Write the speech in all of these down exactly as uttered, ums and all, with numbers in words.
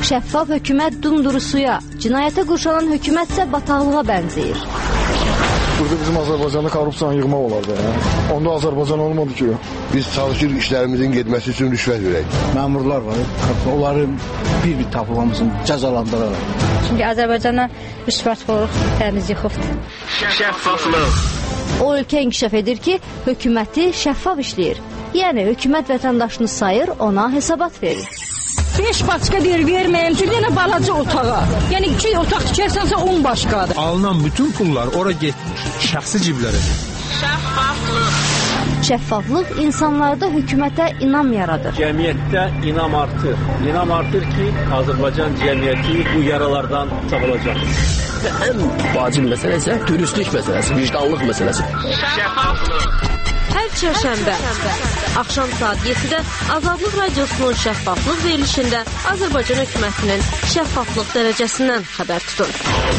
Şəffaf hökumət dumduru suya, cinayətə qurşanan hökumətsə bataqlığa bənzəyir. Burada bizim Azərbaycanda korrupsiyanı yığmaq olardı. Yəni. Onda Azərbaycan olmadı ki. Biz çalışırıq işlərimizin getməsi üçün rüşvət verək. Məmurlar var, onları bir-bir tapılmasın, cəzalandıraraq. Çünki Azərbaycana rüşvətxorluq təmiz yıxıbdır. Şəffaflıq. O ölkə inkişaf edir ki, hökuməti şəffaf işləyir. Yəni, hökumət vətəndaşını sayır, ona hesabat verir. beş başqa bir verməyəm ki, yenə balaca otağa. Yəni iki otaq tikərsənsə on başqadır. Alınan bütün pullar ora getmiş, şəxsi ciblərə. Şəffaflıq. Şəffaflıq insanlarda hökumətə inam yaradır. Cəmiyyətdə inam artır. İnam artır ki, Azərbaycan cəmiyyəti bu yaralardan sağolacaq. Ən vacib məsələ isə dürüstlük məsələsi, vicdanlıq məsələsi. Şəffaflıq. Hər çərşənbə, axşam saat yeddidə Azadlıq Radiosunun şəffaflıq verilişində Azərbaycan hökumətinin şəffaflıq dərəcəsindən xəbər tutun.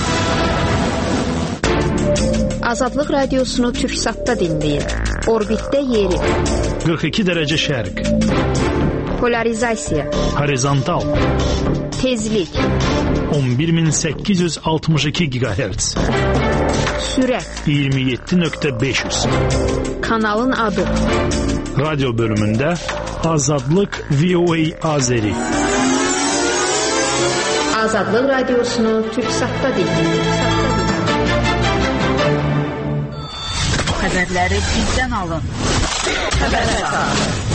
Azadlıq Radiosunu Türksatda dinləyin. Orbitdə yeri. qırx iki dərəcə şərq. Polarizasiya. Horizontal. Tezlik. on bir min səkkiz yüz altmış iki gigahertz. Sürət. iyirmi yeddi nöqtə beş yüz. Kanalın adı. Radyo bölümündə Azadlıq V O A Azeri. Azadlıq Radiosunu Türksatda dinləyin. Xəbərləri bizdən alın. Xəbərlər.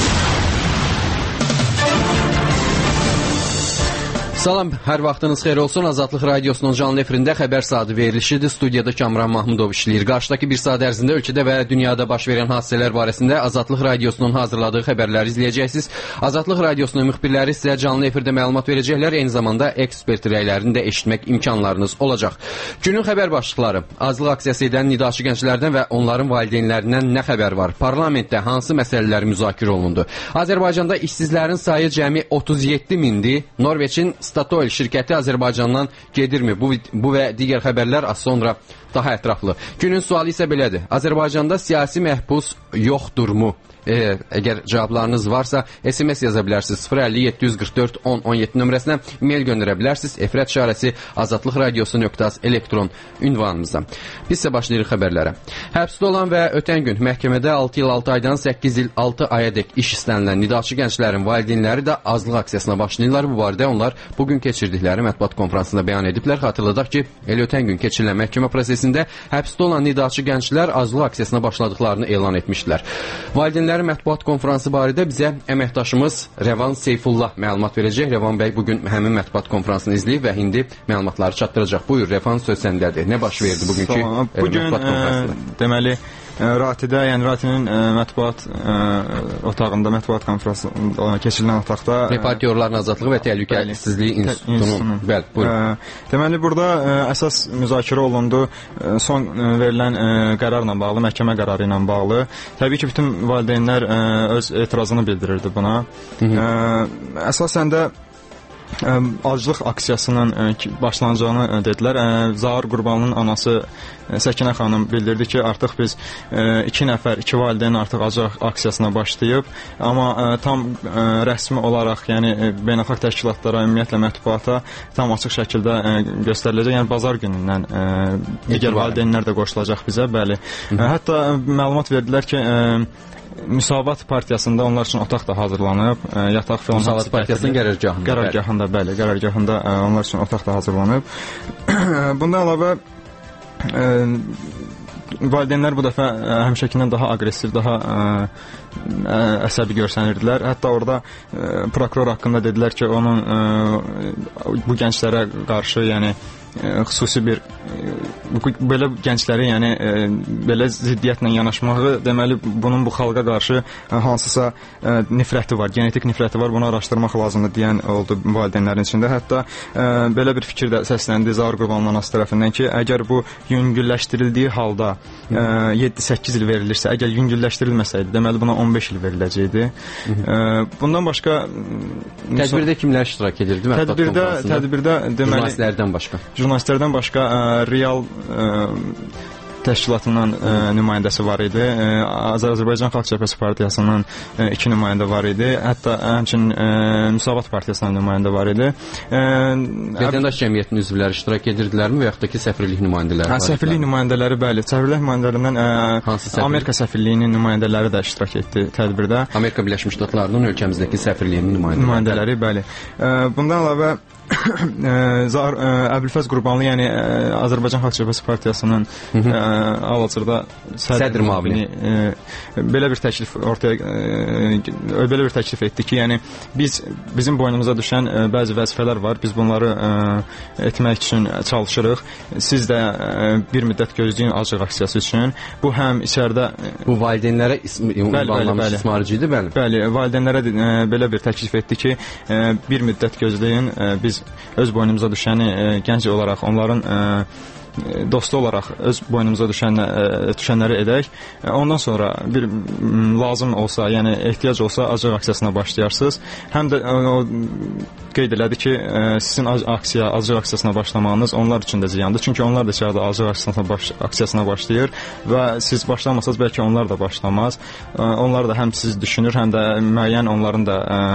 Salam, hər vaxtınız xeyir olsun. Azadlıq Radiosunun canlı efirində xəbər saatı verilişidir. Studiyada Kamran Mahmudov işləyir. Qarşıdakı bir saat ərzində ölkədə və dünyada baş verən hadisələr barəsində Azadlıq Radiosunun hazırladığı xəbərləri izləyəcəksiniz. Azadlıq Radiosunun müxbirləri sizə canlı efirdə məlumat verəcəklər. Eyni zamanda ekspert rəylərini də eşitmək imkanlarınız olacaq. Günün xəbər başlıqları. Azlıq aksiyası edən nidaçı gənclərdən və onların valideynlərindən nə xəbər var? Parlamentdə hansı məsələlər müzakirə olundu? Azərbaycanda işsizlərin sayı cəmi otuz yeddi mindir. Norveçin Statoil şirkəti Azərbaycandan gedirmi? Bu, bu və digər xəbərlər az sonra daha ətraflı. Günün sualı isə belədir. Azərbaycanda siyasi məhbus yoxdurmu? E, əgər cavablarınız varsa S M S yaza bilərsiniz. sıfır əlli yeddi yüz qırx dörd on on yeddi nömrəsinə mail göndərə bilərsiniz. Efrət şarəsi azadlıq radiosu nöqtə az elektron ünvanımızdan. Biz isə başlayırıq xəbərlərə. Həbsdə olan və ötən gün məhkəmədə altı il altı aydan səkkiz il altı ayadək iş istənilən nidaçı gənclərin valideynləri də azlıq aksiyasına başlayırlar. Bu barədə onlar bugün keçirdikləri mətbuat konfransında bəyan ediblər. Xatırladaq ki, el ötən gün keçirilən məhkəmə prosesində həbsdə olan nidaçı gənclər azlıq aksiyasına başladıqlarını elan etmişdilər. Valideynlər mətbuat konfransı barədə bizə əməkdaşımız Rəvan Seyfullah məlumat verəcək. Rəvan bəy bugün həmin mətbuat konfransını izləyib və indi məlumatları çatdıracaq. Buyur Rəvan, söz səndədir. Nə baş verdi bugünkü tamam, bugün, mətbuat konfransında? E, deməli Ratidə, yəni Ratinin ə, mətbuat ə, otağında, mətbuat konfransı keçirilən otaqda Reportyorların Azadlığı və Təhlükəsizliyi İnstitutunun. Bəli, buyurun. Ə, deməli burada ə, əsas müzakirə olundu ə, son ə, verilən ə, qərarla bağlı, məhkəmə qərarı ilə bağlı. Təbii ki, bütün valideynlər ə, öz etirazını bildirirdi buna. Hı -hı. Ə, əsasən də aclıq aksiyasının başlanacağını dedilər. Zahir Qurbanlının anası Səkinə xanım bildirdi ki, artıq biz iki nəfər, iki valideyn artıq aclıq aksiyasına başlayıb, amma tam rəsmi olaraq, yəni beynəlxalq təşkilatlara, ümumiyyətlə mətbuata tam açıq şəkildə göstəriləcək. Yəni bazar günündən digər valideynlər də qoşulacaq bizə, bəli. Hətta məlumat verdilər ki, Müsavat Partiyasında onlar üçün otaq da hazırlanıb. Yataq filan. Müsavat Partiyasının qərargahında. Qərargahında, bəli, qərargahında onlar üçün otaq da hazırlanıb. Bundan əlavə valideynlər bu dəfə həmişəkindən daha aqressiv, daha əsəbi görsənirdilər. Hətta orada prokuror haqqında dedilər ki, onun bu gənclərə qarşı, yəni xüsusi bir belə gəncləri, yəni belə ziddiyyətlə yanaşmağı, deməli bunun bu xalqa qarşı hansısa nifrəti var, genetik nifrəti var, bunu araşdırmaq lazımdır deyən oldu valideynlərin içində. Hətta belə bir fikir də səsləndi Zahir Qurbanlı anası tərəfindən ki, əgər bu yüngülləşdirildiyi halda yeddi səkkiz il verilirsə, əgər yüngülləşdirilməsəydi, deməli buna on beş il veriləcəkdi. Bundan başqa tədbirdə kimlər iştirak edirdi? Tədbirdə, tədbirdə deməli jurnalistlərdən başqa. Jurnalistlərdən başqa ə, real ə, təşkilatının ə, nümayəndəsi var idi. Ə, Azərbaycan Xalq Cəbhəsi Partiyasının ə, iki nümayəndə var idi. Hətta həmçinin ə, Müsavat Partiyasının nümayəndə var idi. Ə, Vətəndaş cəmiyyətinin üzvləri iştirak edirdilərmi və yaxud da ki, səfirlik nümayəndələri var? Hə, səfirlik nümayəndələri, bəli. Səfirlik nümayəndələrindən ə, Amerika səfirliyinin nümayəndələri də iştirak etdi tədbirdə. Amerika Birləşmiş Ştatlarının ölkəmizdəki səfirliyinin nümayəndələri. Nümayəndələri, bəli. Ə, bundan əlavə Zahir Əbülfəz Qurbanlı, yəni ə, Azərbaycan Xalq Cəbhəsi Partiyasının hal-hazırda sədr müavini belə bir təklif ortaya ə, belə bir təklif etdi ki, yəni biz bizim boynumuza düşən ə, bəzi vəzifələr var. Biz bunları ə, etmək üçün çalışırıq. Siz də ə, bir müddət gözləyin acıq aksiyası üçün. Bu həm içəridə bu valideynlərə ünvanlanmış istismarcı idi, bəli. Bəli, valideynlərə ə, belə bir təklif etdi ki, ə, bir müddət gözləyin, ə, biz öz boynumuza düşəni ə, gənc olaraq onların ə, dostu olaraq öz boynumuza düşən, ə, düşənləri edək. Ondan sonra bir lazım olsa, yəni ehtiyac olsa acıq aksiyasına başlayarsınız. Həm də o qeyd elədi ki, ə, sizin aksiya, acıq aksiyasına başlamağınız onlar üçün də ziyandır. Çünki onlar da içəridə acıq aksiyasına, baş, aksiyasına başlayır və siz başlamasanız bəlkə onlar da başlamaz. Ə, onlar da həm siz düşünür, həm də müəyyən onların da ə,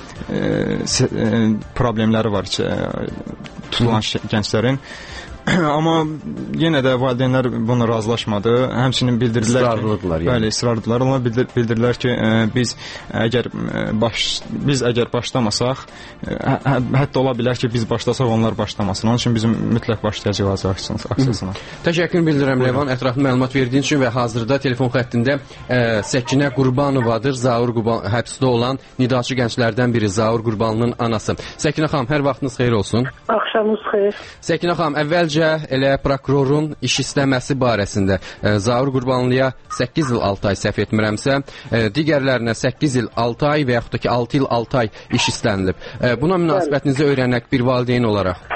ə, problemləri var ki, tutulan gənclərin. Amma yenə də valideynlər bununla razılaşmadı. Həmçinin bildirdilər ısrarlıdılar, ki, yəni. Bəli, ısrarlıdılar. Onlar bildir, bildirdilər ki, ə, biz əgər baş biz əgər başlamasaq, ə, ə, hətta ola bilər ki, biz başlasaq onlar başlamasın. Onun üçün bizim mütləq başlayacağıq aksiyasına. Təşəkkür bildirirəm Leyvan, ətraflı məlumat verdiyin üçün və hazırda telefon xəttində ə, Səkinə Qurbanovadır, Zaur Qurban həbsdə olan nidaçı gənclərdən biri, Zaur Qurbanlının anası. Səkinə xanım, hər vaxtınız xeyir olsun. Axşamınız xeyir. Səkinə xanım, əvvəlcə elə prokurorun iş istəməsi barəsində e, Zaur Qurbanlıya səkkiz il altı ay səhv etmirəmsə, e, digərlərinə səkkiz il altı ay və yaxud da ki altı il altı ay iş istənilib. E, buna münasibətinizi öyrənək bir valideyn olaraq.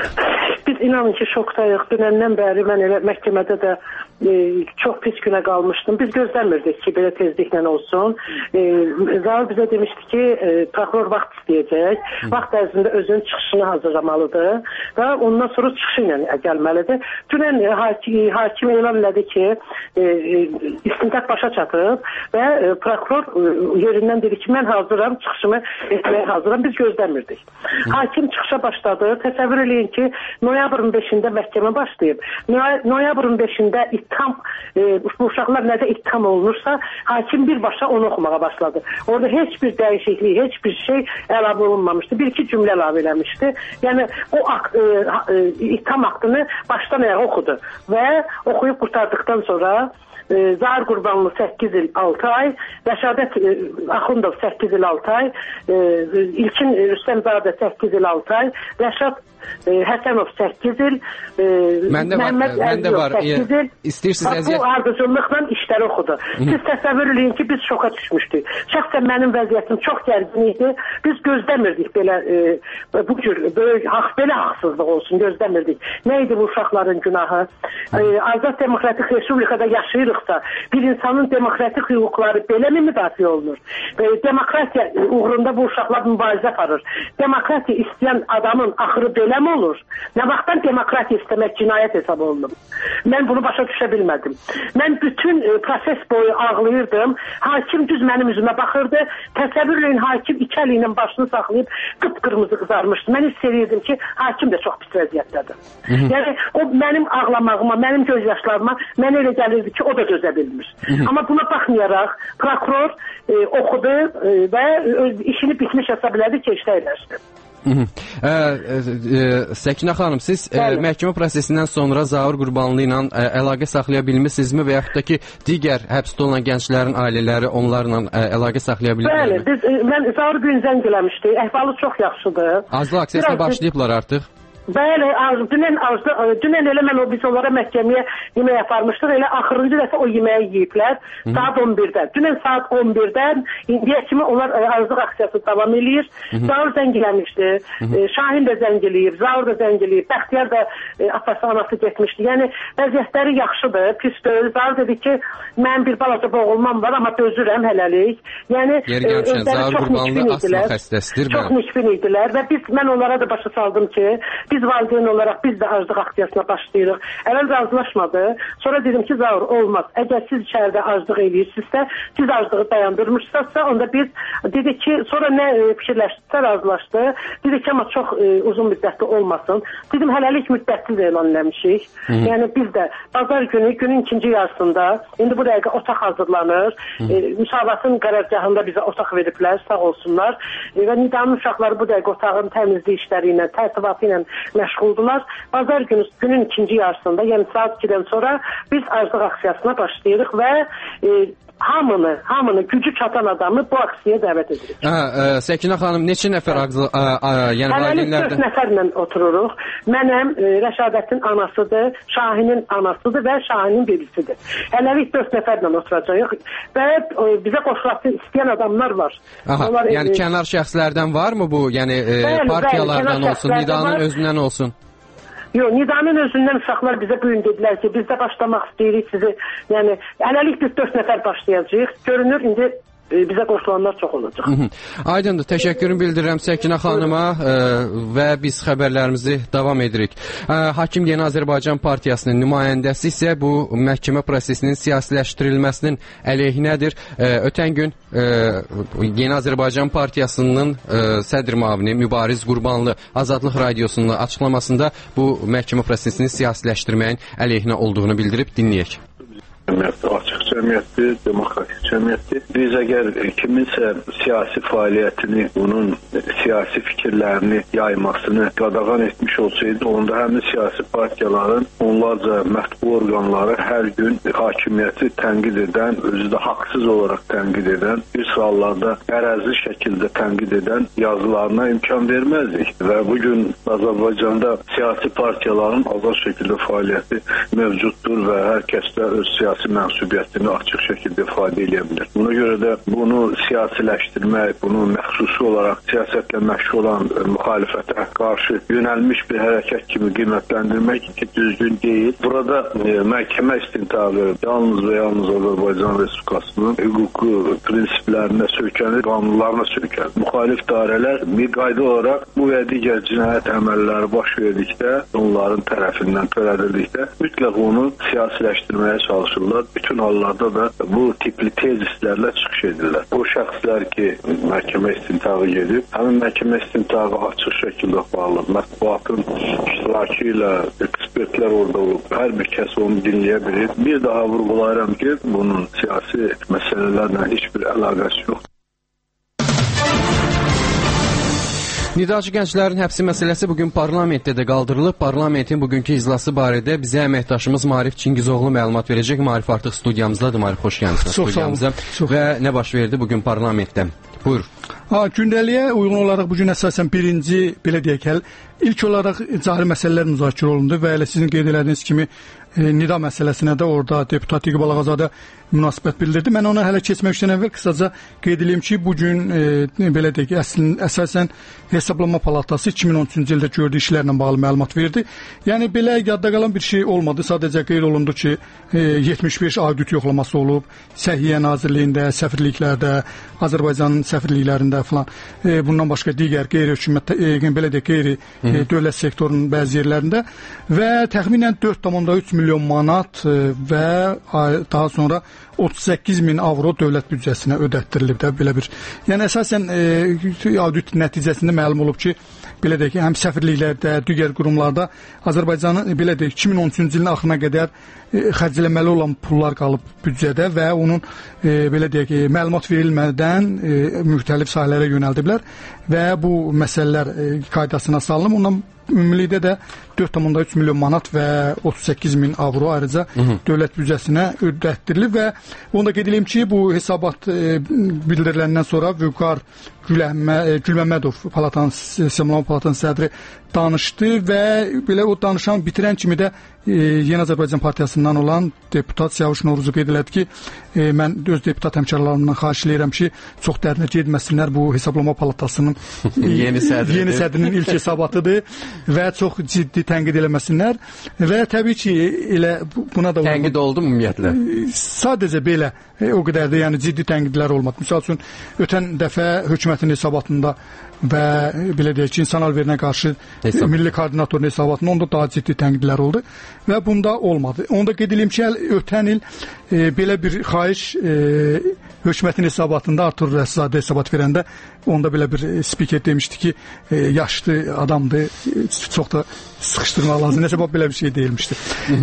Biz inanın ki şokdayıq. Dünəndən bəri mən elə məhkəmədə də e, çox pis günə qalmışdım. Biz gözləmirdik ki, belə tezliklə olsun. E, Zaur bizə demişdi ki, e, prokuror vaxt istəyəcək. Hı. Vaxt ərzində özünün çıxışını hazırlamalıdır və ondan sonra çıxışı ilə gəlməlidir. Dünən e, hakim, hakim elan elədi ki, e, istintaq başa çatıb və e, prokuror e, yerindən dedi ki, mən hazıram, çıxışımı etməyə hazıram. Biz gözləmirdik. Hı. Hakim çıxışa başladı. Təsəvvür eləyin ki, noyabrın beşində məhkəmə başlayıb. Noyabrın beşində ittiham, e, bu uşaqlar nədə ittiham olunursa, hakim birbaşa onu oxumağa başladı. Orada heç bir dəyişiklik, heç bir şey əlavə olunmamışdı. Bir-iki cümlə əlavə eləmişdi. Yəni, o akt, e, e, ittiham aktını başdan ayağa oxudu və oxuyub qurtardıqdan sonra e, Zaur Qurbanlı səkkiz il altı ay, Rəşadət e, Axundov səkkiz il altı ay, e, İlkin Rüstəmzadə səkkiz il altı ay, Rəşad e, Həsənov səkkiz il, e, məndə var, Məhəmməd məndə var. səkkiz il. İstəyirsiniz əziyyət? Bu ardıcıllıqla işləri oxudu. Siz təsəvvür eləyin ki, biz şoka düşmüşdük. Şəxsən mənim vəziyyətim çox gərgin idi. Biz gözləmirdik belə e, bu cür böyük haqq, belə haqsızlıq olsun, gözləmirdik. Nə idi bu uşaqların günahı? E, Azad Demokratik Respublikada yaşayırıqsa, bir insanın demokratik hüquqları belə mi müdafiə olunur? E, demokratiya uğrunda bu uşaqlar mübarizə aparır. Demokratiya istəyən adamın axırı belə mi olur? Nə vaxtdan demokratiya istəmək cinayət hesab olunur? Mən bunu başa düşə bilmədim. Mən bütün e, proses boyu ağlayırdım. Hakim düz mənim üzümə baxırdı. Təsəvvür edin, hakim iki əli ilə başını saxlayıb qıpqırmızı qızarmışdı. Mən hiss edirdim ki, hakim də çox pis vəziyyətdədir. Yəni, o mənim ağlamağıma, mənim göz yaşlarıma mənə elə gəlirdi ki, o da dözə bilmir. Amma buna baxmayaraq, prokuror e, oxudu e, və öz işini bitmiş hesab elədi ki, işdə eləşdi. Ə, ə, Səkinə xanım, siz ə, məhkəmə prosesindən sonra Zaur Qurbanlı ilə ə, əlaqə saxlaya bilmirsinizmi və yaxud da ki, digər həbsdə olan gənclərin ailələri onlarla ə, əlaqə saxlaya bilmirsinizmi? Bəli, biz, mən Zaur gün zəng eləmişdi, əhvalı çox yaxşıdır. Azlıq aksiyasına başlayıblar artıq. Bəli, dünən, dünən elə mən o biz onlara məhkəməyə yemək aparmışdıq, elə axırıncı dəfə o yeməyi yiyiblər saat on birdə. Dünən saat on birdən indiyə kimi onlar arzıq aksiyası davam eləyir. Zaur zəng eləmişdi, Şahin də zəng eləyib, Zaur da zəng eləyib, Bəxtiyar da atası anası getmişdi. Yəni vəziyyətləri yaxşıdır, pis deyil. Zaur dedi ki, mən bir balaca boğulmam var, amma dözürəm hələlik. Yəni özləri çox nikbin idilər. Çox nikbin idilər və biz, mən onlara da başa saldım ki, biz biz valideyn olaraq biz də aclıq aksiyasına başlayırıq. Əvvəl razılaşmadı. Sonra dedim ki, Zaur, olmaz. Əgər siz içəridə aclıq eləyirsinizsə, siz aclığı dayandırmışsınızsa, onda biz dedik ki, sonra nə fikirləşdirsə razılaşdı. Dedik ki, amma çox e, uzun müddətli olmasın. Dedim, hələlik müddətsiz elan eləmişik. Hı -hı. Yəni biz də bazar günü, günün ikinci yarısında, indi bu dəqiqə otaq hazırlanır. E, müsavatın qərargahında bizə otaq veriblər, sağ olsunlar. E, və Nidanın uşaqları bu dəqiqə otağın təmizlik işləri ilə, tərtibatı ilə məşğuldular. Bazar günü, günün ikinci yarısında, yəni saat ikidən sonra biz aclıq aksiyasına başlayırıq və e, hamını, hamını gücü çatan adamı bu aksiyaya dəvət edirik. Hə, ə, Səkinə xanım, neçə nəfər ağzı, ə, ə, yəni valideynlərdən? dörd nəfərlə otururuq. Mənəm, e, Rəşadətin anasıdır, Şahinin anasıdır və Şahinin bebisidir. Hələlik dörd nəfərlə oturacağıq və e, bizə qoşulasın istəyən adamlar var. Aha, Onlar, yəni e, kənar şəxslərdən varmı bu? Yəni e, bəli, partiyalardan bəli, olsun, Nidanın var. Özündən olsun? Yox, Nidanın özündən uşaqlar bizə bu gün dedilər ki, biz də başlamaq istəyirik sizi. Yəni, hələlik biz dörd nəfər başlayacağıq. Görünür, indi bizə qoşulanlar çox olacaq. Hı -hı. Aydındır, təşəkkürümü bildirirəm Səkinə xanıma ə, və biz xəbərlərimizi davam edirik. Ə, Hakim Yeni Azərbaycan Partiyasının nümayəndəsi isə bu məhkəmə prosesinin siyasiləşdirilməsinin əleyhinədir. Ə, ötən gün ə, Yeni Azərbaycan Partiyasının ə, sədr müavini Mübariz Qurbanlı Azadlıq Radiosunun açıqlamasında bu məhkəmə prosesini siyasiləşdirməyin əleyhinə olduğunu bildirib, dinləyək. Cəmiyyətdir, açıq cəmiyyətdir, demokratik cəmiyyətdir. Biz əgər kiminsə siyasi fəaliyyətini, onun siyasi fikirlərini yaymasını qadağan etmiş olsaydı, onda həmin siyasi partiyaların onlarca mətbu orqanları hər gün hakimiyyəti tənqid edən, özü də haqsız olaraq tənqid edən, bir hallarda qərəzli şəkildə tənqid edən yazılarına imkan verməzdik. Və bugün Azərbaycanda siyasi partiyaların azad şəkildə fəaliyyəti mövcuddur və hər kəs də öz siyasi mənsubiyyətini açıq şəkildə ifadə edə bilər. Buna görə də bunu siyasiləşdirmək, bunu məxsusi olaraq siyasətlə məşğul olan müxalifətə qarşı yönəlmiş bir hərəkət kimi qiymətləndirmək ki, düzgün deyil. Burada e, məhkəmə istintaqı yalnız və yalnız Azərbaycan Respublikasının hüquqi prinsiplərinə söykənir, qanunlarına söykənir. Müxalif dairələr bir qayda olaraq bu və digər cinayət əməlləri baş verdikdə, onların tərəfindən törədildikdə mütləq onu siyasiləşdirməyə çalışırlar. Bütün hallarda da bu tipli tezislərlə çıxış edirlər. O şəxslər ki, məhkəmə istintağı gedib, həmin məhkəmə istintağı açıq şəkildə bağlı, mətbuatın iştirakı ilə ekspertlər orada olub, hər bir kəs onu dinləyə bilir. Bir daha vurğulayıram ki, bunun siyasi məsələlərlə heç bir əlaqəsi yoxdur. Nidaçı gənclərin həbsi məsələsi bugün parlamentdə də qaldırılıb. Parlamentin bugünkü iclası barədə bizə əməkdaşımız Marif Çingizoğlu məlumat verəcək. Marif artıq studiyamızdadır. Marif, xoş gəlmisiniz studiyamıza. Və nə baş verdi bugün parlamentdə? Buyur. Ha, gündəliyə uyğun olaraq bugün əsasən birinci, belə deyək, ilk olaraq cari məsələlər müzakirə olundu və elə sizin qeyd elədiyiniz kimi e, nida məsələsinə də orada deputat İqbal Ağazadə münasibət bildirdi. Mən ona hələ keçməmişdən əvvəl qısaca qeyd edeyim ki, bugün e, belə deyək, əslin, əsasən Hesablama Palatası iki min on üçüncü ildə gördüyü işlərlə bağlı məlumat verdi. Yəni belə yadda qalan bir şey olmadı. Sadəcə qeyd olundu ki, e, yetmiş beş audit yoxlaması olub, Səhiyyə Nazirliyində, səfirliklərdə, Azərbaycanın səfirliklərində falan. E, bundan başqa digər qeyri-hökumət, e, belə deyək, qeyri e, dövlət sektorunun bəzi yerlərində və təxminən dörd nöqtə üç milyon manat e, və daha sonra otuz səkkiz min avro dövlət büdcəsinə ödətdirilib də belə bir. Yəni əsasən e, audit nəticəsində məlum olub ki, belə deyək ki, həm səfirliklərdə, digər qurumlarda Azərbaycanın belə deyək iki min on üçüncü ilin axırına qədər e, xərcləməli olan pullar qalıb büdcədə və onun e, belə deyək ki, məlumat verilmədən e, müxtəlif sahələrə yönəldiblər və bu məsələlər e, qaydasına salınıb. Ondan ümumilikdə də dörd nöqtə üç milyon manat və otuz səkkiz min avro ayrıca Hı -hı. dövlət büdcəsinə ödətdirilib və onu da qeyd edeyim ki, bu hesabat e, bildiriləndən sonra Vüqar Gülməmmədov Palatanın Semlama Palatanın sədri danışdı və belə o danışan bitirən kimi də e, Yeni Azərbaycan Partiyasından olan deputat Siyavuş Novruzov qeyd elədi ki, e, mən öz deputat həmkarlarımdan xahiş edirəm ki, çox dərinə getməsinlər. Bu hesablama palatasının yeni sədridir. Yeni sədrinin ilk hesabatıdır və çox ciddi tənqid eləməsinlər və təbii ki, elə buna da tənqid oldu mu ümumiyyətlə? Sadəcə belə e, o qədər də yəni ciddi tənqidlər olmadı. Məsəl üçün ötən dəfə hökumətin hesabatında və belə deyək ki, insan alverinə qarşı Hesab. Milli koordinatorun hesabatında onda daha ciddi tənqidlər oldu və bunda olmadı. Onda qeyd edeyim ki, ötən il e, belə bir xahiş e, hökumətin hesabatında Artur Rəssadə hesabat verəndə onda belə bir spiker demişdi ki, e, yaşlı adamdır, çox da sıxışdırmaq lazım. Nəsə belə bir şey deyilmişdi.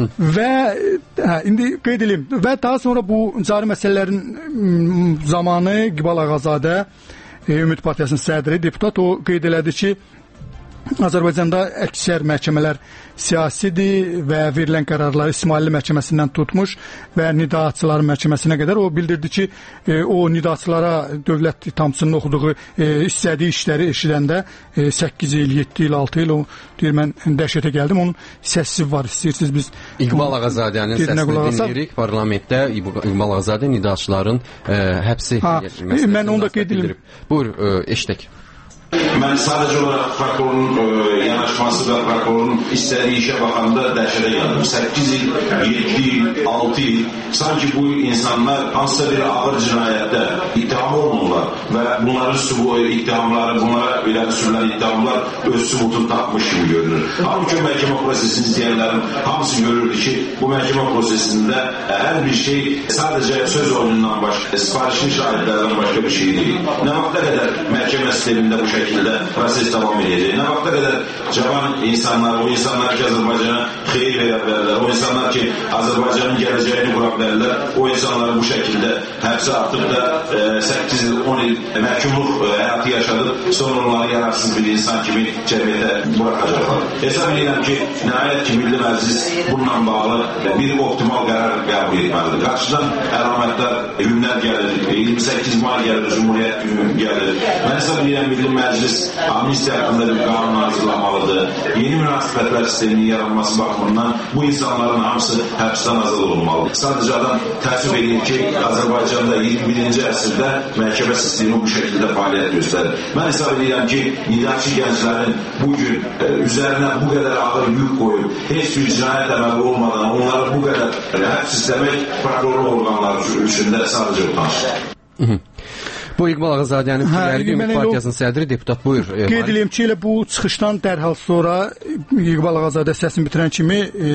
Və hə, indi qeyd edeyim və daha sonra bu cari məsələlərin zamanı Qibal Ağazadə Ümid Partiyasının sədri, deputat o qeyd elədi ki, Azərbaycanda əksər məhkəmələr siyasidir və verilən qərarları İsmailli məhkəməsindən tutmuş və nidaçıların məhkəməsinə qədər o bildirdi ki, e, o nidaçılara dövlət ittihamçısının oxuduğu e, istədiyi işləri eşidəndə e, səkkiz il, yeddi il, altı il o deyir, mən dəhşətə gəldim. Onun səsi var, istəyirsiniz biz İqbal Ağazadənin səsini dinləyirik. Parlamentdə İqbal Ağazadə nidaçıların e, həbsi ha, mən onu da qeyd edirəm. Buyur, e, eşitək. Mən sadəcə olaraq prokurorun e, yanaşması və prokurorun istədiyi işə baxanda dəhşətə gəldim. səkkiz il, yeddi il, altı il, sanki bu insanlar hansısa bir ağır cinayətdə ittiham olunurlar və bunların sübu, ittihamları, bunlara iləri sürülən ittihamlar öz sübutunu tapmış kimi görünür. Halbuki məhkəmə prosesini izləyənlərin hamısı görürdü ki, bu məhkəmə prosesində hər bir şey sadəcə söz oyunundan başqa, sifarişli şahidlərdən başqa bir şey deyil. Nə vaxta qədər məhkəmə sistemində bu şəkildə proses davam edəcək. Nə vaxta qədər cavan insanlar, o insanlar ki, Azərbaycana xeyir verə bilərlər, o insanlar ki, Azərbaycanın gələcəyini qura bilərlər, o insanları bu şəkildə həbsə atıb da e, səkkiz il, on il məhkumluq e, həyatı yaşadıb, sonra onları yararsız bir insan kimi cəmiyyətə buraxacaqlar. Hesab edirəm ki, nəhayət ki, Milli Məclis bununla bağlı bir optimal qərar qəbul etməlidir. Qarşıdan əlamətlər, günlər gəlir, iyirmi səkkiz may gəlir, Cumhuriyyət günü gəlir. Mən hesab edirəm, Milli Məclis amnistiya haqqında bir qanun hazırlamalıdır. Yeni münasibətlər sisteminin yaranması baxımından bu insanların hamısı həbsdən azad olunmalıdır. Sadəcə adam təəssüf edir ki, Azərbaycanda iyirmi birinci əsrdə məhkəmə sistemi bu şəkildə fəaliyyət göstərir. Mən hesab edirəm ki, nidaçı gənclərin bugün e, üzərinə bu qədər ağır yük qoyub, heç bir cinayət əməli olmadan onları bu qədər həbs istəmək prokuror orqanları üçün də sadəcə utançdır. Bu İqbal Ağazadənin fikirləri Ümid Partiyasının sədri, deputat, buyur. E, qeyd edeyim ki, elə bu çıxışdan dərhal sonra İqbal Ağazadə səsini bitirən kimi e,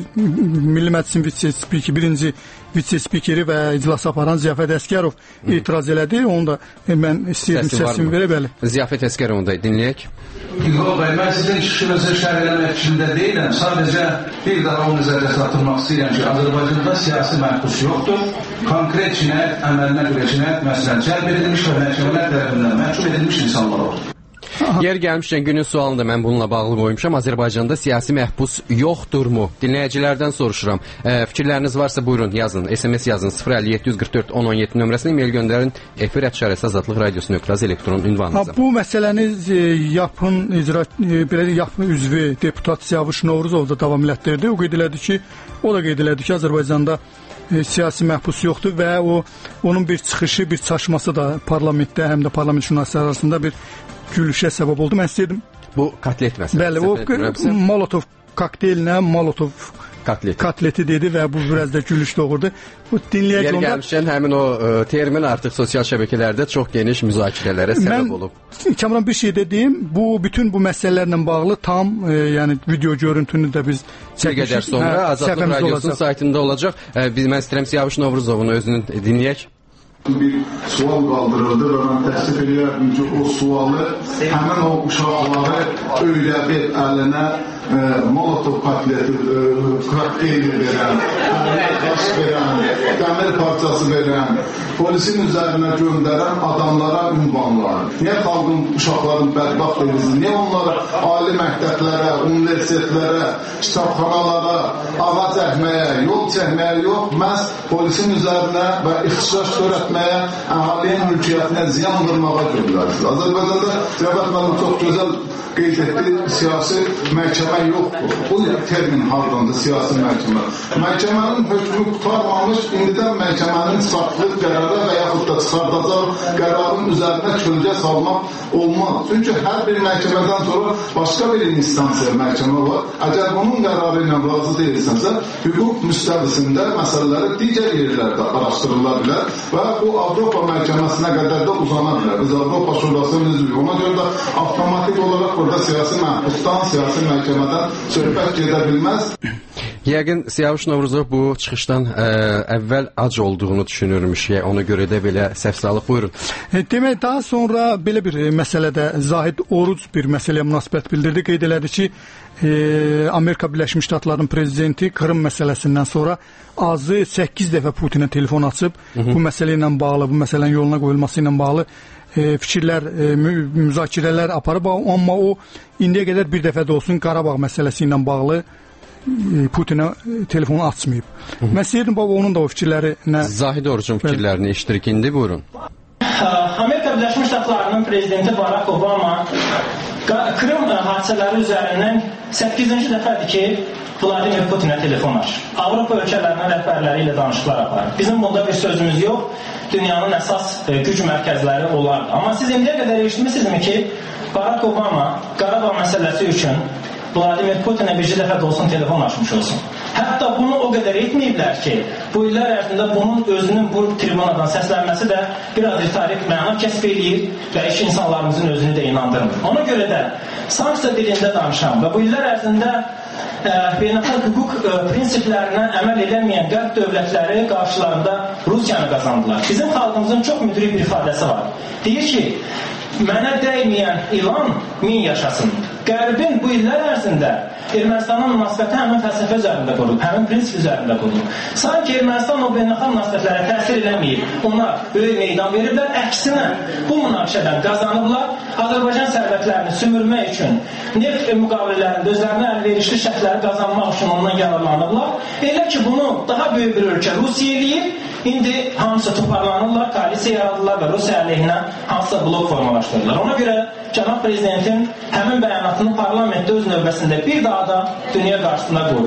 Milli Məclisin vitse-spikeri, birinci vitse-spikeri və iclası aparan Ziyafət Əskərov etiraz elədi. Onu da e, mən istəyirəm səsimi verə, bəli. Ziyafət Əskərovunu da dinləyək. İqbal bəy, mən sizin çıxışınızı şərh eləmək fikrində deyiləm. Sadəcə bir daha o nəzərdə satılmaq istəyirəm ki, Azərbaycanda siyasi məhbus yoxdur. Konkret cinayət əməlinə görə cinayət məsələn cəlb edilmiş və məhkəmələr tərəfindən məhkum edilmiş insanlar oldu. Yer gəlmişkən günün sualını da mən bununla bağlı qoymuşam. Azərbaycanda siyasi məhbus yoxdurmu? Dinləyicilərdən soruşuram. E, fikirləriniz varsa buyurun yazın. S M S yazın sıfır əlli yeddi yüz qırx dörd on on yeddi nömrəsinə, e-mail göndərin. Efir et şərəsi azadlıq radiosu nöqtə az elektron ünvanınıza. Bu məsələni e, yapın icra e, belə yapın üzvü deputat Siyavuş Novruzov da davam elətdirdi. O qeyd elədi ki, o da qeyd elədi ki, Azərbaycanda e, siyasi məhbus yoxdur və o onun bir çıxışı, bir çaşması da parlamentdə, həm də parlament şünasları arasında bir gülüşə səbəb oldu. Mən istəyirdim. Bu kotlet məsələsi. Bəli, o Molotov kokteylinə Molotov kotleti. kotleti dedi və bu biraz da gülüş doğurdu. Bu dinləyək onda. Yer gəlmişkən həmin o e, termin artıq sosial şəbəkələrdə çox geniş müzakirələrə səbəb mən, olub. Kamran bir şey dediyim, bu bütün bu məsələlərlə bağlı tam e, yəni video görüntünü də biz bir qədər sonra hə, Azadlıq Radiosunun saytında olacaq. E, biz mən istəyirəm Siyavuş Novruzovun özünü dinləyək. Bir sual qaldırıldı və mən təəssüf edirəm ki, o sualı həmin o uşaqları öyrədib əlinə e, Molotov kotleti, e, kokteyli verən, daş verən, dəmir parçası verən, polisin üzərinə göndərən adamlara ünvanlar. Niyə xalqın, uşaqların bədbaxt edilsin? Niyə onlara ali məktəblərə, universitetlərə, kitabxanalara, ağac əkməyə, yol çəkməyə yox, məhz polisin üzərinə və ixtisas törətməyə əhalinin mülkiyyətinə ziyan vurmağa göndərilir. Azərbaycanda Cəvət müəllim çox gözəl qeyd etdi, siyasi məhkəmə yoxdur. Bu termin hardandır, siyasi məhkəmə. Məhkəmənin hökmü qutarmamış, indidən məhkəmənin çıxartdığı qərara və yaxud da çıxardacaq qərarın üzərinə kölgə salmaq olmaz. Çünki hər bir məhkəmədən sonra başqa bir instansiya məhkəmə var. Əgər bunun qərarı ilə razı deyilsənsə, hüquq müstəvisində məsələləri digər yerlərdə araşdırıla bilər və bu Avropa məhkəməsinə qədər də uzana bilər. Biz Avropa Şurasının üzvüyük. Ona görə də avtomatik olaraq burada siyasi məhbusdan, siyasi məhkəmədən söhbət gedə bilməz. Yəqin Siyavuş Novruzov bu çıxışdan ə, əvvəl ac olduğunu düşünürmüş. Yəni, ona görə də belə səhvsalıq. Buyurun. E, demək, daha sonra belə bir məsələdə Zahid Oruc bir məsələyə münasibət bildirdi. Qeyd elədi ki, e, Amerika Birləşmiş Ştatlarının prezidenti Krım məsələsindən sonra azı səkkiz dəfə Putinə telefon açıb, Hı -hı. bu məsələ ilə bağlı, bu məsələnin yoluna qoyulması ilə bağlı e, fikirlər, e, mü müzakirələr aparıb, amma o indiyə qədər bir dəfə də olsun Qarabağ məsələsi ilə bağlı Putinə telefonu açmayıb. Hı -hı. Mən istəyirdim, baba, onun da o fikirləri nə? Zahid Orucun fikirlərini eşitdirik indi, buyurun. Amerika Birləşmiş Ştatlarının prezidenti Barack Obama Krım hadisələri üzərindən səkkizinci dəfədir ki, Vladimir Putinə telefon açır. Avropa ölkələrinin rəhbərləri ilə danışıqlar aparır. Bizim bunda bir sözümüz yox, dünyanın əsas güc mərkəzləri olardı. Amma siz indiyə qədər eşitmişsinizmi ki, Barack Obama Qarabağ məsələsi üçün Vladimir Putinə bircə dəfə də olsun telefon açmış olsun. Hətta bunu o qədər etməyiblər ki, bu illər ərzində bunun özünün bu tribunadan səslənməsi də biraz ritorik məna kəsb eləyir və iş insanlarımızın özünü də inandırmır. Ona görə də sanksiya dilində danışan və bu illər ərzində e, beynəlxalq hüquq e, prinsiplərinə əməl edəməyən qərb dövlətləri qarşılarında Rusiyanı qazandılar. Bizim xalqımızın çox müdrik bir ifadəsi var. Deyir ki, mənə dəyməyən ilan min yaşasın. Qərbin bu illər ərzində Ermənistana münasibəti həmin fəlsəfə üzərində qurulub, həmin prinsip üzərində qurulub. Sanki Ermənistan o beynəlxalq münasibətlərə təsir eləməyib, ona böyük meydan veriblər, əksinə bu münaqişədən qazanıblar, Azərbaycan sərvətlərini sümürmək üçün neft müqavilələrində özlərinə əlverişli şərtləri qazanmaq üçün ondan yararlanıblar. Elə ki, bunu daha böyük bir ölkə Rusiya eləyib, indi hamısı toparlanırlar, koalisiya yaradırlar və Rusiya əleyhinə hansısa blok formalaşdırırlar. Ona görə cənab prezidentin həmin bəyanatını parlamentdə öz növbəsində bir daha da dünya qarşısında qoyur.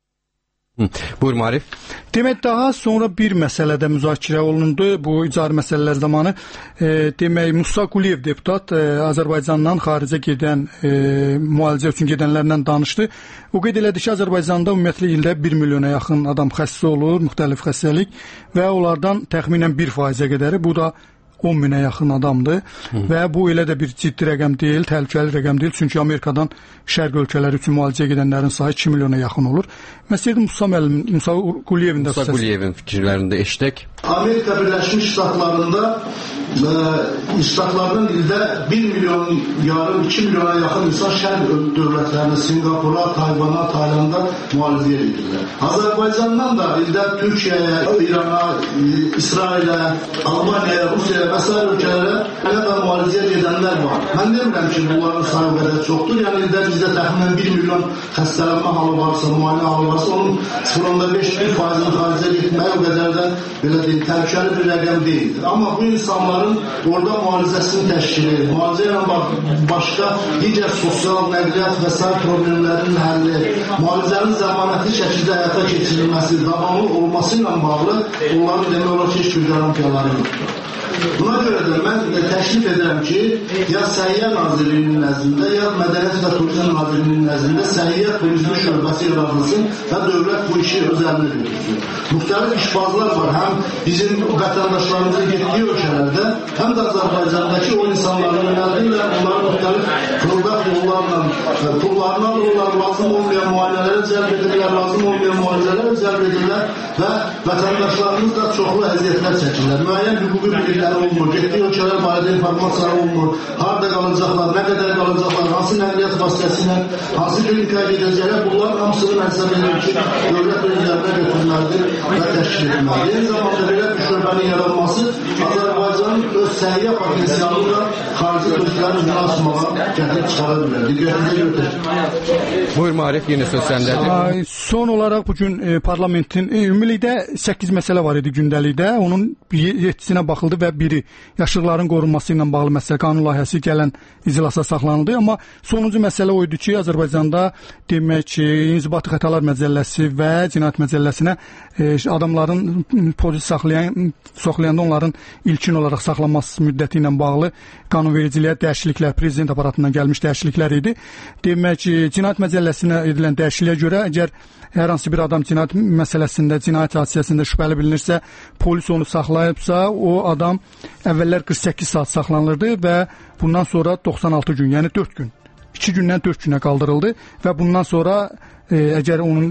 Buyur Marif. Demək, daha sonra bir məsələdə müzakirə olundu. Bu icari məsələlər zamanı e, demək, Musa Quliyev deputat e, Azərbaycandan xaricə gedən e, müalicə üçün gedənlərlə danışdı. O qeyd elədi ki, Azərbaycanda ümumiyyətlə ildə bir milyona yaxın adam xəstə olur, müxtəlif xəstəlik və onlardan təxminən bir faizə qədəri, bu da on minə yaxın adamdır. Hı. Və bu elə də bir ciddi rəqəm deyil, təhlükəli rəqəm deyil. Çünki Amerikadan şərq ölkələri üçün müalicəyə gedənlərin sayı iki milyona yaxın olur. Mən istəyirdim Musa müəllim, Musa Quliyevin də Musa Quliyevin fikirlərində eşitdik. Amerika Birləşmiş Ştatlarında e, ştatlarının ildə bir milyon yarım, iki milyona yaxın insan şərq dövlətlərinə, Singapura, Tayvana, Taylanda müalicəyə gedirlər. Azərbaycandan da ildə Türkiyəyə, İrana, İsrailə, Almaniyaya, Rusiyaya və s. ölkələrə elə də müalicəyə gedənlər var. Mən demirəm ki, bunların sayı qədər çoxdur. Yəni ildə bizdə təxminən bir milyon xəstələnmə halı varsa, müayinə halı varsa, onun sıfır nöqtə beş faizin xaricə getməyə o qədər də belə deyil, təhlükəli bir rəqəm deyildir. Amma bu insanların orada müalicəsini təşkil edir. Müalicə ilə başqa digər sosial, nəqliyyat və s. problemlərin həlli, müalicənin zəmanətli şəkildə həyata keçirilməsi, davamlı olması ilə bağlı onların demək olar ki, heç bir garantiyaları yoxdur. Buna görə də mən təklif edirəm ki, ya Səhiyyə Nazirliyinin nəzdində, ya Mədəniyyət və Turizm Nazirliyinin nəzdində Səhiyyə Turizmi şöbəsi yaradılsın və dövlət bu işi öz əlinə götürsün. Müxtəlif işbazlar var, həm bizim vətəndaşlarımızın getdiyi ölkələrdə, həm də Azərbaycandakı o insanların yönəldirlər, onları müxtəlif fırıldaq yollarla, pullarına alırlar, lazım olmayan müayinələrə cəlb edirlər, lazım olmayan müalicələrə cəlb edirlər və vətəndaşlarımız da çoxlu əziyyətlər çəkirlər. Müəyyən hüquqi bilgiləri olmur, getdiyi ölkələr barədə informasiyalar olmur, harada qalacaqlar, nə qədər qalacaqlar, hansı nəqliyyat vasitəsilə, hansı klinikaya gedəcəklər, bunların hamısını məqsəd edir ki, dövlət ölkələrine götürülməlidir və təşkil edilməlidir. Eyni zamanda belə bir şöbənin yaranması Azərbaycanın öz səhiyyə potensialını da xarici turistlərin üzrə açmağa gətirib çıxara bilər. Diqqətinizi Buyur Marif, yenə söz səndədir. Son olaraq bugün e, parlamentin e, ümumilikdə səkkiz məsələ var idi gündəlikdə. Onun yeddisinə baxıldı və biri yaşıqların qorunması ilə bağlı məsələ qanun layihəsi gələn iclasa saxlanıldı. Amma sonuncu məsələ o idi ki, Azərbaycanda demək ki, İnzibati Xətalar Məcəlləsi və Cinayət Məcəlləsinə e, adamların polis saxlayan, saxlayanda onların ilkin olaraq saxlanması müddəti ilə bağlı qanunvericiliyə dəyişikliklər, prezident aparatından gəlmiş dəyişikliklər idi. Demək ki, Cinayət Məcəlləsinə edilən dəyişikliyə görə əgər hər hansı bir adam cinayət məsələsində, cinayət hadisəsində şübhəli bilinirsə, polis onu saxlayıbsa, o adam əvvəllər qırx səkkiz saat saxlanılırdı və bundan sonra doxsan altı gün, yəni dörd gün, iki gündən dörd günə qaldırıldı və bundan sonra e, əgər onun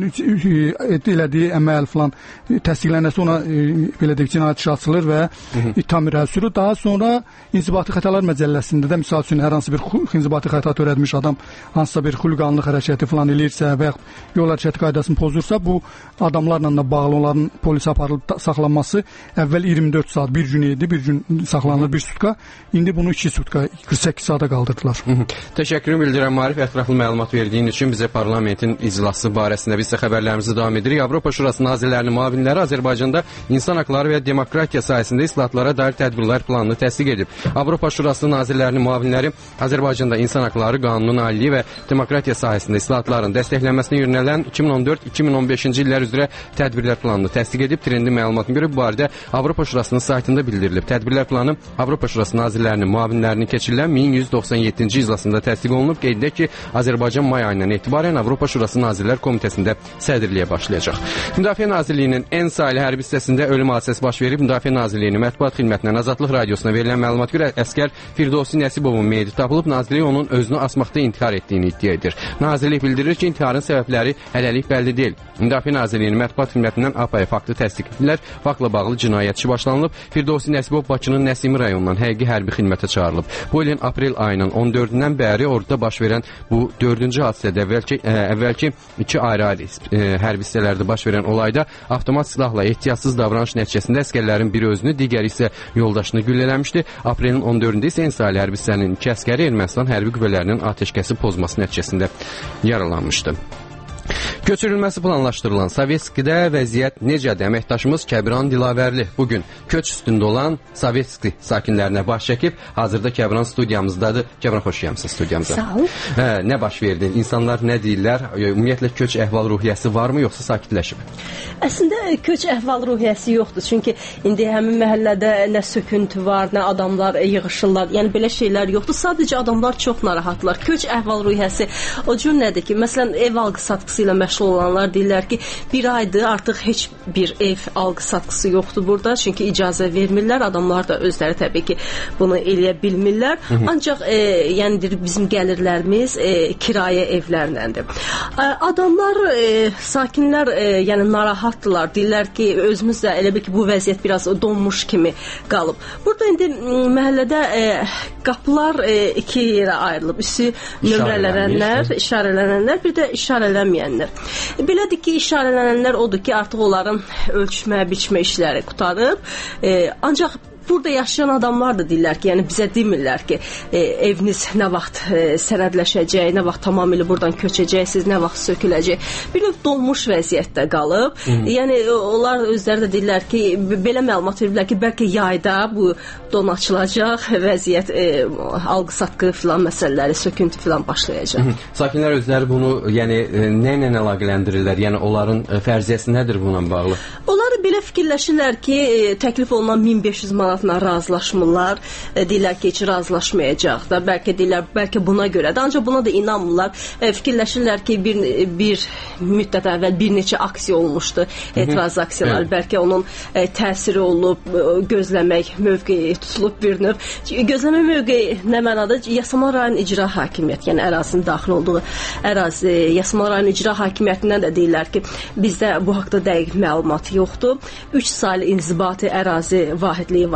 e, elədiyi əməl falan e, təsdiqlənərsə ona e, belə deyək cinayət işi açılır və ittiham irəli sürür. Daha sonra İnzibati Xətalar Məcəlləsində də misal üçün hər hansı bir inzibati xəta törətmiş adam hansısa bir xuliqanlıq hərəkəti falan eləyirsə və yol hərəkəti qaydasını pozursa, bu adamlarla da bağlı onların polisə aparılıb saxlanması əvvəl iyirmi dörd saat, bir gün idi, bir gün saxlanılır, bir sutka. İndi bunu iki sutka, qırx səkkiz saata qaldırdılar. Təşəkkür bildirəm Marif, ətraflı məlumat verdiyin üçün. Bizə parlamentin iclası barəsində biz də xəbərlərimizi davam edirik. Avropa Şurası nazirlərinin müavinləri Azərbaycanda insan haqları və demokratiya sahəsində islahatlara dair tədbirlər planını təsdiq edib. Avropa Şurası nazirlərinin müavinləri Azərbaycanda insan haqları qanunun aliliyi və demokratiya sahəsində islahatların dəstəklənməsinə yönələn iki min on dörd iki min on beşinci illər üzrə tədbirlər planını təsdiq edib. Trendi məlumatına görə bu barədə Avropa Şurasının saytında bildirilib. Tədbirlər planı Avropa Şurası nazirlərinin müavinlərinin keçirilən min yüz doxsan yeddinci iclasında təsdiq olunub. Qeyd edək ki, Azərbaycan may ayından etibarən Avropa Şurası Nazirlər Komitəsində sədrliyə başlayacaq. Müdafiə Nazirliyinin en saylı hərbi hissəsində ölüm hadisəsi baş verib. Müdafiə Nazirliyinin mətbuat xidmətindən Azadlıq Radiosuna verilən məlumat görə əskər Firdovsi Nəsibovun meyidi tapılıb. Nazirlik onun özünü asmaqda intihar etdiyini iddia edir. Nazirlik bildirir ki, intiharın səbəbləri hələlik bəlli deyil. Müdafiə Nazirliyinin mətbuat xidmətindən A P A faktı təsdiqlədilər. Faktla bağlı cinayət işi başlanılıb. Firdovsi Nəsibov Bakının Nəsimi rayonundan həqiqi hərbi xidmətə çağırılıb. Bu ilin aprel ayının on dördündən bəri orduda baş verən bu dördüncü hadisədə əvvəlki, ə, əvvəlki iki ayrı-ayrı ə, hərbi hissələrdə baş verən olayda avtomat silahla ehtiyatsız davranış nəticəsində əskərlərin biri özünü, digəri isə yoldaşını güllələmişdi. Aprelin on dördündə isə İsrail hərbi hissənin iki əskəri Ermənistan hərbi qüvvələrinin atəşkəsi pozması nəticəsində yaralanmışdı. Köçürülməsi planlaşdırılan Sovetskidə vəziyyət necədir? Əməkdaşımız Kəbran Dilavərli bugün köç üstündə olan Sovetski sakinlərinə baş çəkib. Hazırda Kəbran studiyamızdadır. Kəbran, xoş gəlmisiniz studiyamıza. Sağ ol. Hə, nə baş verdi? İnsanlar nə deyirlər? Ümumiyyətlə köç əhval ruhiyyəsi varmı, yoxsa sakitləşib? Əslində köç əhval ruhiyyəsi yoxdur. Çünki indi həmin məhəllədə nə söküntü var, nə adamlar yığışırlar. Yəni belə şeylər yoxdur. Sadəcə adamlar çox narahatlar. Köç əhval ruhiyyəsi o cür nədir ki, məsələn, ev alqı satqısı ilə məşğul olanlar deyirlər ki, bir aydır artıq heç bir ev alqı satqısı yoxdur burada, çünki icazə vermirlər. Adamlar da özləri təbii ki bunu eləyə bilmirlər. Hı -hı. Ancaq e, yəni bizim gəlirlərimiz e, kirayə evlərləndir. E, adamlar, e, sakinlər e, yəni narahatdılar. Deyirlər ki, özümüz də elə bil ki bu vəziyyət biraz donmuş kimi qalıb. Burada indi məhəllədə e, qapılar e, iki yerə ayrılıb. Üstü nömrələnənlər, işarələnənlər, bir də işarələnməyənlər. Belədir ki, işarələnənlər odur ki, artıq onların ölçmə, biçmə işləri qutarıb. E, ancaq burada yaşayan adamlar da deyirlər ki, yəni bizə demirlər ki, e, eviniz nə vaxt e, sənədləşəcək, nə vaxt tamamilə buradan köçəcəksiniz, nə vaxt söküləcək. Bir növ donmuş vəziyyətdə qalıb. Hı. Yəni onlar özləri də deyirlər ki, belə məlumat veriblər ki, bəlkə yayda bu don açılacaq, vəziyyət e, alqı-satqı filan məsələləri, söküntü filan başlayacaq. Hı. Sakinlər özləri bunu, yəni e, nə ilə əlaqələndirirlər? Yəni onların e, fərziyyəsi nədir bununla bağlı? Onlar belə fikirləşirlər ki, e, təklif olunan min beş yüz manat razılaşmırlar. E, deyirlər ki, heç razılaşmayacaq da. Bəlkə deyirlər, bəlkə buna görə də. Ancaq buna da inanmırlar. E, fikirləşirlər ki, bir, bir müddət əvvəl bir neçə aksiya olmuşdu. Etiraz aksiyalar. Evet. Bəlkə onun e, təsiri olub, e, gözləmək mövqeyi tutulub bir növ. Gözləmə mövqeyi nə mənada? Yasamal rayon icra hakimiyyəti, yəni ərazinin daxil olduğu ərazi. Yasamal rayon icra hakimiyyətindən də deyirlər ki, bizdə bu haqda dəqiq məlumat yoxdur. Üç saylı inzibati ərazi vahidliyi var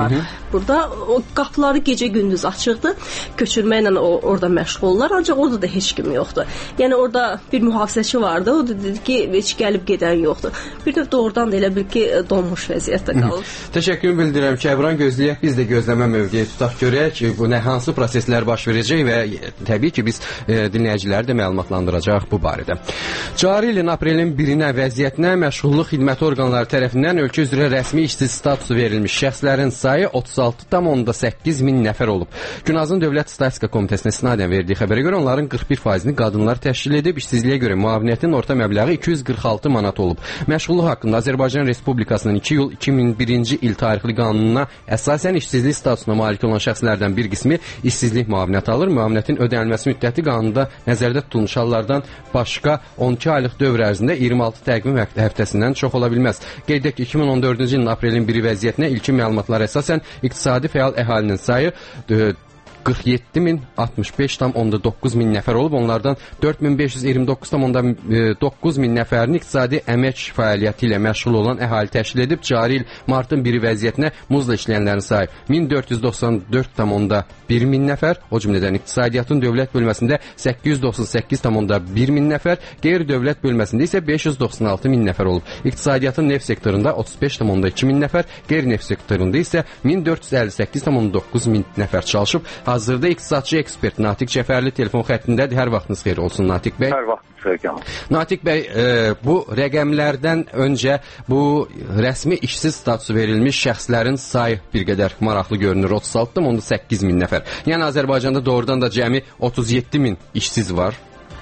var. Hı -hı. Burada o qapıları gecə-gündüz açıqdır. Köçürmə ilə o orada məşğullar, ancaq orada da heç kim yoxdur. Yəni orada bir mühafizəçi vardı. O da dedi ki, heç gəlib gedən yoxdur. Bir də doğrudan da elə bil ki, donmuş vəziyyətdə qalır. Təşəkkür bildirirəm Kəbran, gözləyək. Biz də gözləmə mövqeyi tutaq, görək ki, bu nə hansı proseslər baş verəcək və təbii ki, biz e, dinləyiciləri də məlumatlandıracaq bu barədə. Cari ilin aprelin birinə vəziyyətinə məşğulluq xidməti orqanları tərəfindən ölkə üzrə rəsmi işsiz statusu verilmiş şəxslərin sayı otuz altı tam səkkiz min nəfər olub. Günazın Dövlət Statistika Komitəsinə istinadən verdiyi xəbərə görə onların qırx bir faizini qadınlar təşkil edib, işsizliyə görə müaviniyyətin orta məbləği iki yüz qırx altı manat olub. Məşğulluq haqqında Azərbaycan Respublikasının iki iyul iki min birinci il tarixli qanununa əsasən işsizlik statusuna malik olan şəxslərdən bir qismi işsizlik müavinəti alır. Müavinətin ödənilməsi müddəti qanunda nəzərdə tutulmuş hallardan başqa on iki aylıq dövr ərzində iyirmi altı təqvim həftəsindən çox ola bilməz. Qeyd edək ki, iki min on dördüncü ilin aprelin biri vəziyyətinə ilkin məlumatlar əsasən iqtisadi fəal əhalinin sayı qırx yeddi min altmış beş tam doqquz min nəfər olub. Onlardan dörd min beş yüz iyirmi doqquz tam doqquz min nəfərini iqtisadi əmək fəaliyyəti ilə məşğul olan əhali təşkil edib. Cari il martın biri vəziyyətinə muzla işləyənlərin sayı min dörd yüz doxsan dörd tam bir min nəfər, o cümlədən iqtisadiyyatın dövlət bölməsində səkkiz yüz doxsan səkkiz tam bir min nəfər, qeyri-dövlət bölməsində isə beş yüz doxsan altı min nəfər olub. İqtisadiyyatın neft sektorunda otuz beş tam iki min nəfər, qeyri-neft sektorunda isə min dörd yüz əlli səkkiz tam doqquz min nəfər çalışıb. Hazırda iqtisadçı ekspert Natiq Cəfərli telefon xəttindədir. Hər vaxtınız xeyir olsun Natiq bəy. Hər vaxtınız xeyir olsun. Natiq bəy, e, bu rəqəmlərdən öncə bu rəsmi işsiz statusu verilmiş şəxslərin sayı bir qədər maraqlı görünür. otuz altı tam səkkiz min nəfər. Yəni Azərbaycanda doğrudan da cəmi otuz yeddi min işsiz var.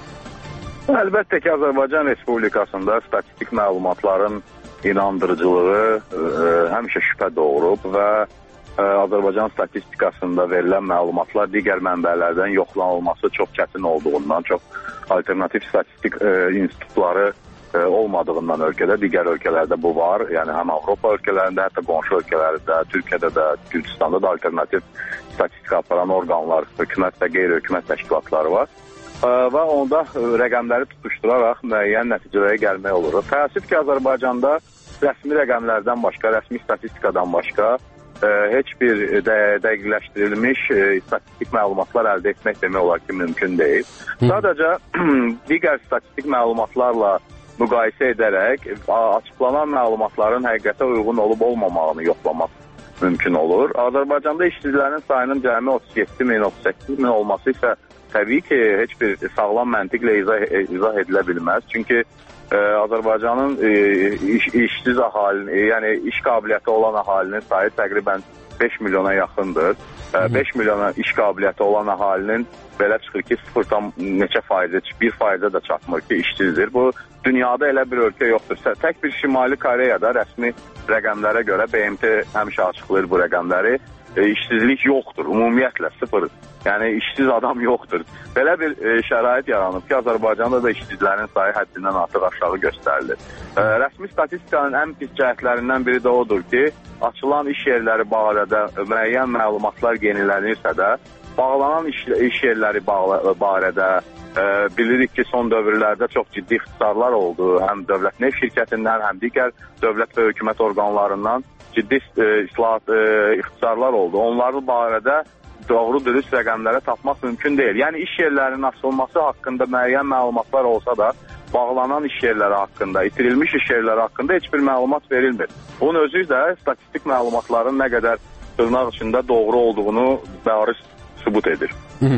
Əlbəttə ki, Azərbaycan Respublikasında statistik məlumatların inandırıcılığı e, həmişə şübhə doğurub və Azərbaycan statistikasında verilən məlumatlar digər mənbələrdən yoxlanılması çox çətin olduğundan, çox alternativ statistik e, institutları e, olmadığından ölkədə, digər ölkələrdə bu var. Yəni həm Avropa ölkələrində, hətta qonşu ölkələrdə, Türkiyədə də, Gürcüstanda da alternativ statistika aparan orqanlar, hökumət və qeyri-hökumət təşkilatları var. E, və onda rəqəmləri tutuşturaraq müəyyən nəticələrə gəlmək olur. Təəssüf ki, Azərbaycanda rəsmi rəqəmlərdən başqa, rəsmi statistikadan başqa heç bir də, dəqiqləşdirilmiş e, statistik məlumatlar əldə etmək demək olar ki, mümkün deyil. Sadəcə digər statistik məlumatlarla müqayisə edərək açıqlanan məlumatların həqiqətə uyğun olub olmamağını yoxlamaq mümkün olur. Azərbaycanda işsizlərin sayının cəmi otuz yeddi min, otuz səkkiz min olması isə təbii ki, heç bir sağlam məntiqlə izah, izah edilə bilməz. Çünki Ee, Azərbaycanın e, iş, işsiz əhalinin, e, yəni iş qabiliyyəti olan əhalinin sayı təqribən beş milyona yaxındır. E, beş milyona iş qabiliyyəti olan əhalinin belə çıxır ki, sıfır tam neçə faizə, bir faizə də çatmır ki, işsizdir. Bu, dünyada elə bir ölkə yoxdur. Tək bir Şimali Koreyada rəsmi rəqəmlərə görə B M T həmişə açıqlayır bu rəqəmləri. E, işsizlik yoxdur, ümumiyyətlə sıfır. Yəni işsiz adam yoxdur. Belə bir e, şərait yaranıb ki, Azərbaycanda da işsizlərin sayı həddindən artıq aşağı göstərilir. E, rəsmi statistikanın ən pis cəhətlərindən biri də odur ki, açılan iş yerləri barədə müəyyən məlumatlar yenilənirsə də, bağlanan iş, iş yerləri bağla, barədə e, bilirik ki, son dövrlərdə çox ciddi ixtisarlar oldu. Həm dövlət neft şirkətindən, həm digər dövlət və hökumət orqanlarından ciddi e, islahat, e, ixtisarlar oldu. Onların barədə doğru dürüst rəqəmləri tapmaq mümkün deyil. Yəni iş yerlərinin açılması haqqında müəyyən məlumatlar olsa da, bağlanan iş yerləri haqqında, itirilmiş iş yerləri haqqında heç bir məlumat verilmir. Bunun özü də statistik məlumatların nə qədər tırnaq içində doğru olduğunu bariz sübut edir.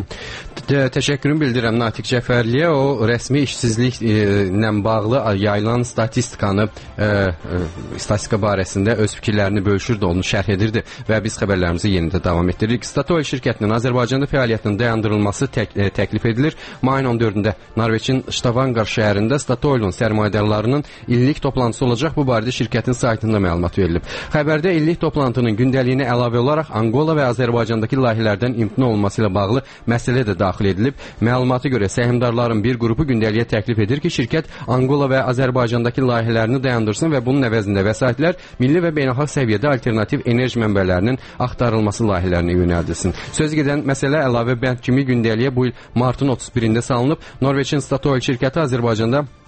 Təşəkkürümü bildirirəm Natiq Cəfərliyə. O rəsmi işsizliklə bağlı yayılan statistikanı, e, e, statistika barəsində öz fikirlərini bölüşürdü, onu şərh edirdi və biz xəbərlərimizi yenidə davam etdiririk. Statoil şirkətinin Azərbaycanda fəaliyyətinin dayandırılması tək, e, təklif edilir. Mayın on dördündə Norveçin Stavanger şəhərində Statoilun sərmayədarlarının illik toplantısı olacaq. Bu barədə şirkətin saytında məlumat verilib. Xəbərdə illik toplantının gündəliyinə əlavə olaraq Angola və Azərbaycandakı layihələrdən imtina olması ilə bağlı məsələ də daxil edilib. Məlumata görə səhmdarların bir qrupu gündəliyə təklif edir ki, şirkət Angola və Azərbaycandakı layihələrini dayandırsın və bunun əvəzində vəsaitlər milli və beynəlxalq səviyyədə alternativ enerji mənbələrinin axtarılması layihələrinə yönəldilsin. Söz gedən məsələ əlavə bənd kimi gündəliyə bu il martın otuz birində salınıb. Norveçin Statoil şirkəti Azərbaycanda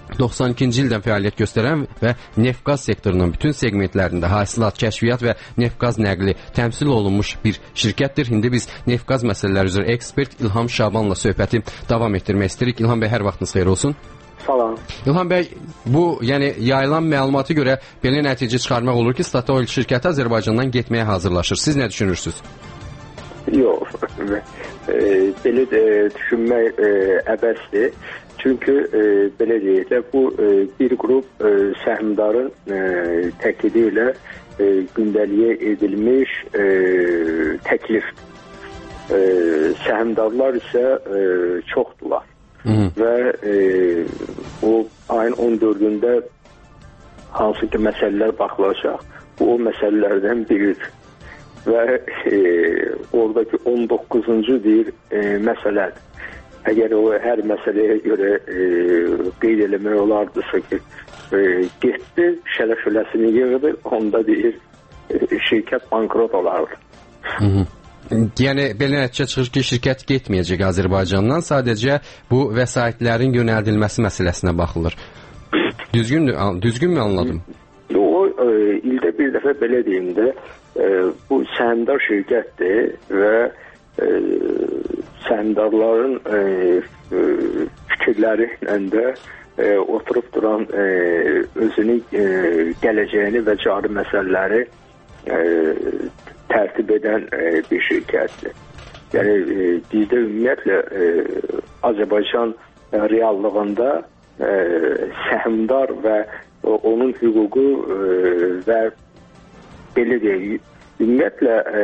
doxsan ikinci ildən fəaliyyət göstərən və neft-qaz sektorunun bütün segmentlərində hasilat, kəşfiyyat və neft-qaz nəqli təmsil olunmuş bir şirkətdir. İndi biz neft-qaz məsələləri üzrə ekspert İlham Şabanla söhbəti davam etdirmək istəyirik. İlham bəy, hər vaxtınız xeyir olsun. Salam. İlham bəy, bu, yəni yayılan məlumata görə belə nəticə çıxarmaq olur ki, Statoil şirkəti Azərbaycandan getməyə hazırlaşır. Siz nə düşünürsünüz? Yox, e, belə də düşünmək e, əbəsdir. Çünki e, belə deyək də, bu e, bir qrup e, səhmdarın e, təklidi ilə e, gündəliyə edilmiş e, təklif. E, səhmdarlar isə e, çoxdular. Hı -hı. Və e, o ayın on dördündə hansı ki məsələlər baxılacaq, bu o məsələlərdən biridir. Və e, oradakı on doqquzuncu deyir e, məsələdir. Əgər o hər məsələyə görə e, qeyd eləmək olardısa ki, e, getdi, şələ-şöləsini yığdı, onda deyir, e, şirkət bankrot olardı. Hı -hı. Yəni, belə nəticə çıxır ki, şirkət getməyəcək Azərbaycandan, sadəcə bu vəsaitlərin yönəldilməsi məsələsinə baxılır. Düzgündür, düzgün mü anladım? O, e, ildə bir dəfə belə deyim də, e, bu səhmdar şirkətdir və e, səhmdarların e, e, fikirləri ilə də e, oturub duran e, özünü e, gələcəyini və cari məsələləri e, tərtib edən e, bir şirkətdir. Yəni e, bizdə ümumiyyətlə e, Azərbaycan e, reallığında e, səhmdar və e, onun hüququ e, və belə deyək, ümumiyyətlə e,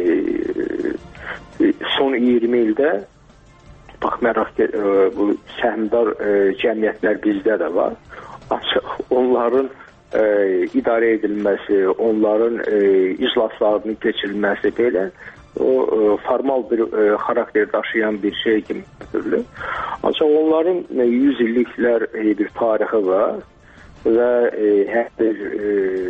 son iyirmi ildə baxmayaraq ki, bu səhmdar cəmiyyətlər bizdə də var. Ancaq onların e, idarə edilməsi, onların e, iclaslarının keçirilməsi belə o e, formal bir e, xarakter daşıyan bir şey kimi götürülür. Ancaq onların e, yüz illiklər e, bir tarixi var və e, hər bir e,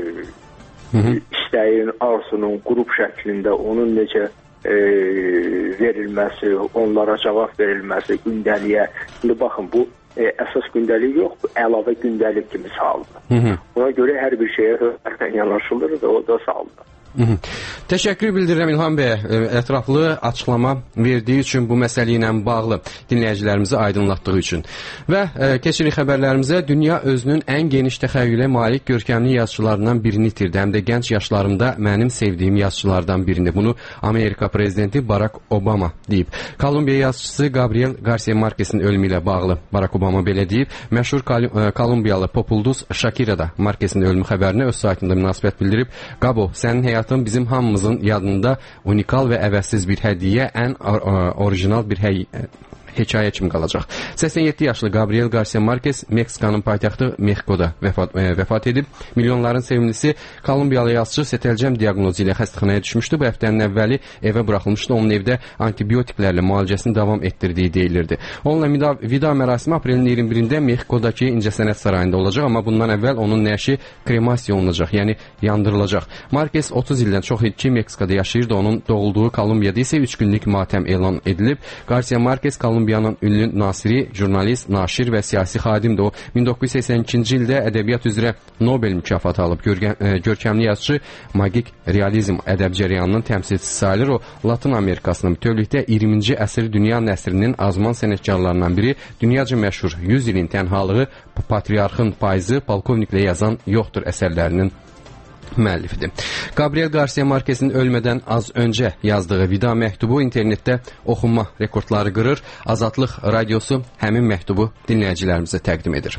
istəyin, arzusunun qrup şəklində onun necə e, verilməsi, onlara cavab verilməsi, gündəliyə. Şimdi baxın, bu e, əsas gündəlik yox, bu əlavə gündəlik kimi saldı. Buna görə hər bir şeyə hörmətlə yanaşılır və o da saldı. Hı -hı. Təşəkkür bildirirəm İlham bəy, ətraflı açıqlama verdiyi üçün, bu məsələ ilə bağlı dinləyicilərimizi aydınlatdığı üçün. Və e, keçirik xəbərlərimizə. Dünya özünün ən geniş təxəyyülə malik görkəmli yazıçılarından birini itirdi. Həm də gənc yaşlarımda mənim sevdiyim yazıçılardan birini. Bunu Amerika prezidenti Barack Obama deyib. Kolumbiya yazıçısı Gabriel Garcia Marquez'in ölümü ilə bağlı Barack Obama belə deyib. Məşhur Kol- Kolumbiyalı Populdus Shakira da Marquez'in ölümü xəbərinə öz saytında münasibət bildirib. Qabo, sənin həyatın bizim hamımızın yadında unikal və əvəzsiz bir hədiyyə, ən orijinal bir həy hekayə kimi qalacaq. səksən yeddi yaşlı Gabriel Garcia Marquez Meksikanın paytaxtı Mexikoda vəfat, e, vəfat edib. Milyonların sevimlisi Kolumbiyalı yazıçı setəlcəm diaqnozu ilə xəstəxanaya düşmüşdü. Bu həftənin əvvəli evə buraxılmışdı. Onun evdə antibiotiklərlə müalicəsini davam etdirdiyi deyilirdi. Onunla vida, vida mərasimi aprelin iyirmi birində Mexikodakı İncəsənət Sarayında olacaq, amma bundan əvvəl onun nəşi kremasiya olunacaq, yəni yandırılacaq. Marquez otuz ildən çox idi ki, Meksikada yaşayırdı. Onun doğulduğu Kolumbiyada isə üç günlük matəm elan edilib. Garcia Marquez Kolumbiyanın ünlü nasiri, jurnalist, naşir və siyasi xadimdir. O min doqquz yüz səksən ikinci ildə ədəbiyyat üzrə Nobel mükafatı alıb. Görkəm, e, görkəmli yazıçı magik realizm ədəb cərəyanının təmsilçisi sayılır. O Latın Amerikasının bütövlükdə iyirminci əsr dünya nəsrinin azman sənətkarlarından biri. Dünyaca məşhur yüz ilin tənhalığı, patriarxın payızı, polkovniklə yazan yoxdur əsərlərinin müəllifidir. Gabriel Garcia Marquez'in ölmədən az öncə yazdığı vida məktubu internetdə oxunma rekordları qırır. Azadlıq radiosu həmin məktubu dinləyicilərimizə təqdim edir.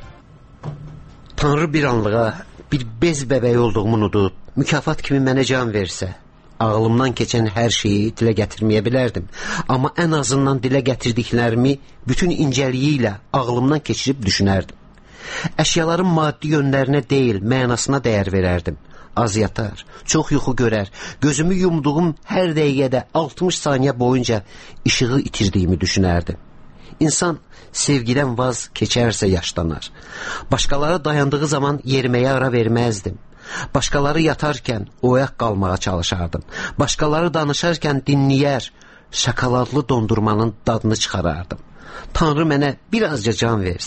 Tanrı bir anlığa bir bez bəbəyi olduğumu unudub, mükafat kimi mənə can versə, ağlımdan keçən hər şeyi dilə gətirməyə bilərdim. Amma ən azından dilə gətirdiklərimi bütün incəliyi ilə ağlımdan keçirib düşünərdim. Əşyaların maddi yönlərinə deyil, mənasına dəyər verərdim. Az yatar, çox yuxu görər, gözümü yumduğum hər dəqiqədə altmış saniyə boyunca işığı itirdiyimi düşünərdim. İnsan sevgidən vaz keçərsə yaşlanar. Başqaları dayandığı zaman yeriməyə ara verməzdim. Başqaları yatarkən oyaq qalmağa çalışardım. Başqaları danışarkən dinləyər, şokoladlı dondurmanın dadını çıxarardım. Tanrı mənə birazca can versə,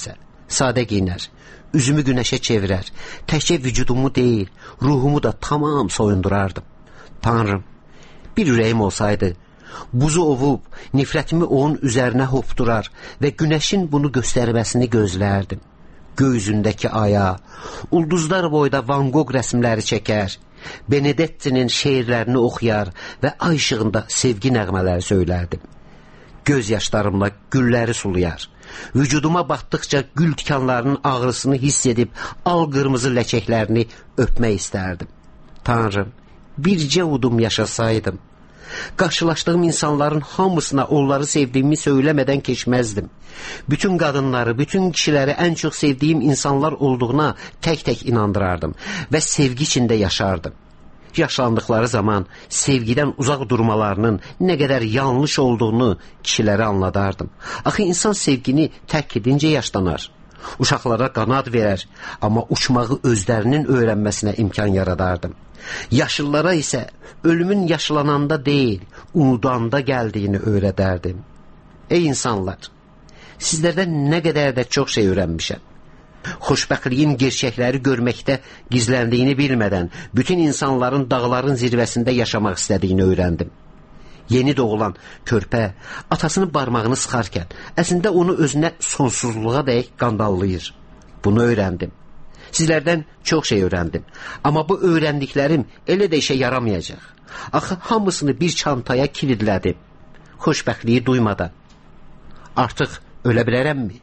Sadə giyinər, üzümü günəşə çevirər, təkcə vücudumu deyil, ruhumu da tamam soyundurardım. Tanrım, bir ürəyim olsaydı, buzu ovub, nifrətimi onun üzərinə hopdurar və günəşin bunu göstərməsini gözlərdim. Göy-üzündəki aya, ulduzlar boyda Van Gogh rəsmləri çəkər, Benedettinin şeirlərini oxuyar və ay işığında sevgi nəğmələri söylərdim. Göz yaşlarımla gülləri sulayar, vücuduma batdıqca gül tikanlarının ağrısını hiss edib al-qırmızı ləkəklərini öpmək istərdim. Tanrım, bircə udum yaşasaydım, qarşılaşdığım insanların hamısına onları sevdiyimi söyləmədən keçməzdim. Bütün qadınları, bütün kişiləri ən çox sevdiyim insanlar olduğuna tək-tək inandırardım və sevgi içində yaşardım. Yaşlandıqları zaman sevgidən uzaq durmalarının nə qədər yanlış olduğunu kişilərə anladardım. Axı insan sevgini tərk edincə yaşlanar. Uşaqlara qanad verər, amma uçmağı özlərinin öyrənməsinə imkan yaradardım. Yaşlılara isə ölümün yaşlananda deyil, unudanda gəldiyini öyrədərdim. Ey insanlar, sizlərdən nə qədər də çox şey öyrənmişəm. Xoşbəxtliyin gerçəkləri görməkdə gizləndiyini bilmədən bütün insanların dağların zirvəsində yaşamaq istədiyini öyrəndim. Yeni doğulan körpə atasının barmağını sıxarkən əslində onu özünə sonsuzluğa dək qandallayır. Bunu öyrəndim. Sizlərdən çox şey öyrəndim. Amma bu öyrəndiklərim elə də işə yaramayacaq. Axı hamısını bir çantaya kilidlədim. Xoşbəxtliyi duymadan. Artıq ölə bilərəmmi?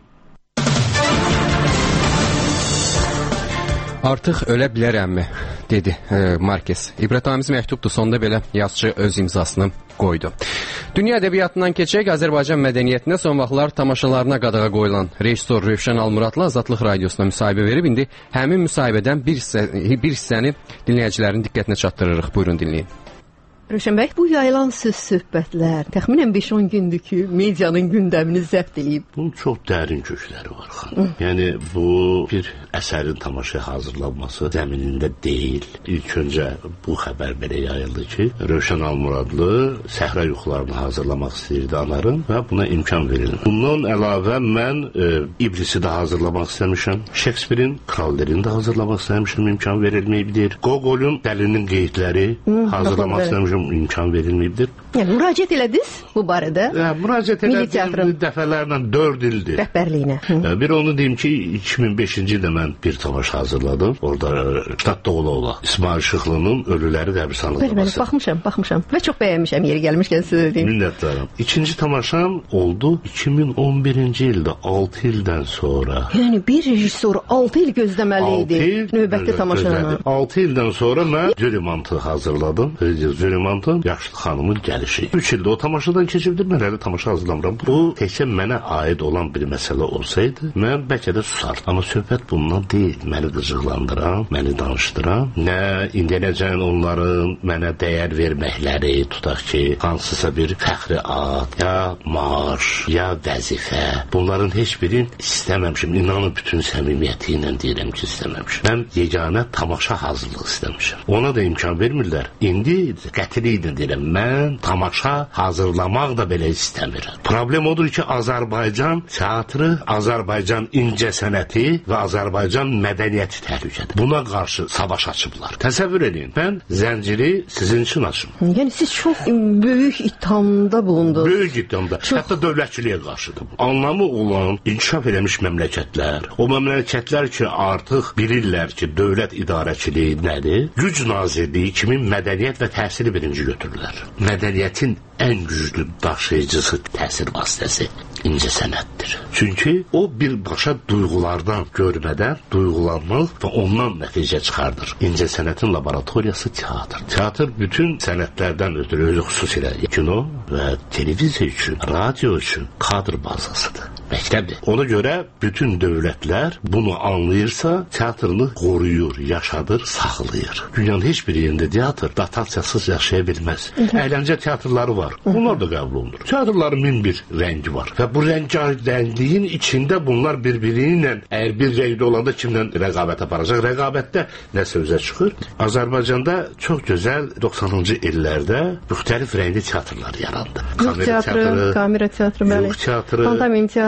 Artıq ölə bilərəmmi, dedi e, Marquez. İbrətamiz məktubdur, sonda belə yazıcı öz imzasını qoydu. Dünya ədəbiyyatından keçək, Azərbaycan mədəniyyətinə son vaxtlar tamaşalarına qadağa qoyulan rejissor Rövşən Almuradlı Azadlıq Radiosuna müsahibə verib, indi həmin müsahibədən bir, hissə, bir hissəni dinləyicilərin diqqətinə çatdırırıq. Buyurun dinləyin. Rövşən bəy, bu yayılan söz söhbətlər təxminən beş on gündür ki, medianın gündəmini zəbt edib. Bunun çox dərin kökləri var. Hı. Yəni bu bir əsərin tamaşaya hazırlanması zəminində deyil. İlk öncə bu xəbər belə yayıldı ki, Rövşən Almuradlı səhra yuxularını hazırlamaq istəyirdi anarın və buna imkan verildi. Bundan əlavə mən e, İblisi də hazırlamaq istəmişəm. Şekspirin Kral Lear'i də hazırlamaq istəmişəm, imkan verilməyibdir. Gogol'un Dəlinin qeydləri Hı, hazırlamaq istəmişəm, imkan verilməyibdir. Yəni, müraciət elədiniz bu barədə? Ə, müraciət elədim dəfələrlə dörd ildir. Rəhbərliyinə. Ə, bir onu deyim ki, iki min beşinci ildə mən bir tamaşa hazırladım. Orada ştatda ola ola. İsmail Şıxlı'nın Ölüləri qəbristanlıqlaması. Bəli, bəli, baxmışam, baxmışam. Və çox bəyənmişəm, yeri gəlmişkən sizə deyim. Minnətdaram. İkinci tamaşam oldu iki min on birinci ildə, altı ildən sonra. Yəni, bir rejissor altı il gözləməli idi. Növbəti tamaşanı. altı ildən sonra mən Zülümantı hazırladım. Zülümantın Yaşlı xanımın gəlişi. üç ildə o tamaşadan keçibdir, mən hələ tamaşa hazırlamıram. Bu təkcə mənə aid olan bir məsələ olsaydı, mən bəlkə də susardım. Amma söhbət bundan deyil. Məni qıcıqlandıran, məni danışdıran, nə indiyəcən onların mənə dəyər verməkləri, tutaq ki, hansısa bir fəxri ad, ya maaş, ya vəzifə. Bunların heç birini istəməmişim. İnanın bütün səmimiyyəti ilə deyirəm ki, istəməmişim. Mən yeganə tamaşa hazırlığı istəmişim. Ona da imkan vermirlər. İndi qətiliklə deyirəm, mən tamaşa hazırlamaq da belə istəmirəm. Problem odur ki, Azərbaycan teatrı, Azərbaycan incə sənəti və Azərbaycan mədəniyyəti təhlükədir. Buna qarşı savaş açıblar. Təsəvvür edin, mən zənciri sizin üçün açım. Yəni siz çox böyük ithamda bulundunuz. Böyük ithamda. Çox... Hətta dövlətçiliyə qarşıdır bu. Anlamı olan inkişaf eləmiş məmləkətlər, o məmləkətlər ki, artıq bilirlər ki, dövlət idarəçiliyi nədir? Güc Nazirliyi kimi mədəniyyət və təhsili birinci götürürlər. Mədəniyyətin ən güclü daşıyıcısı təsir vasitəsi incə sənətdir. Çünki o birbaşa duyğulardan görmədən duyğulanmaq və ondan nəticə çıxardır. İncə sənətin laboratoriyası teatr. Teatr bütün sənətlərdən ötürü özü xüsusilə kino və televiziya üçün, radio üçün kadr bazasıdır. Məktəbdir. Ona görə bütün dövlətlər bunu anlayırsa, teatrını qoruyur, yaşadır, saxlayır. Dünyanın heç bir yerində teatr datasiyasız yaşaya bilməz. Əyləncə teatrları var. Bunlar da qəbul olunur. Teatrların min bir rəngi var. Və bu rəngarəngliyin içində bunlar bir-biri ilə əgər bir rəngdə olanda kimlə rəqabət aparacaq? Rəqabətdə nə sözə çıxır? Azərbaycanda çox gözəl doxsanıncı illərdə müxtəlif rəngli teatrlar yarandı. Yox teatrı, kamera teatrı, bəli. Yox teatrı, pantomim teatrı.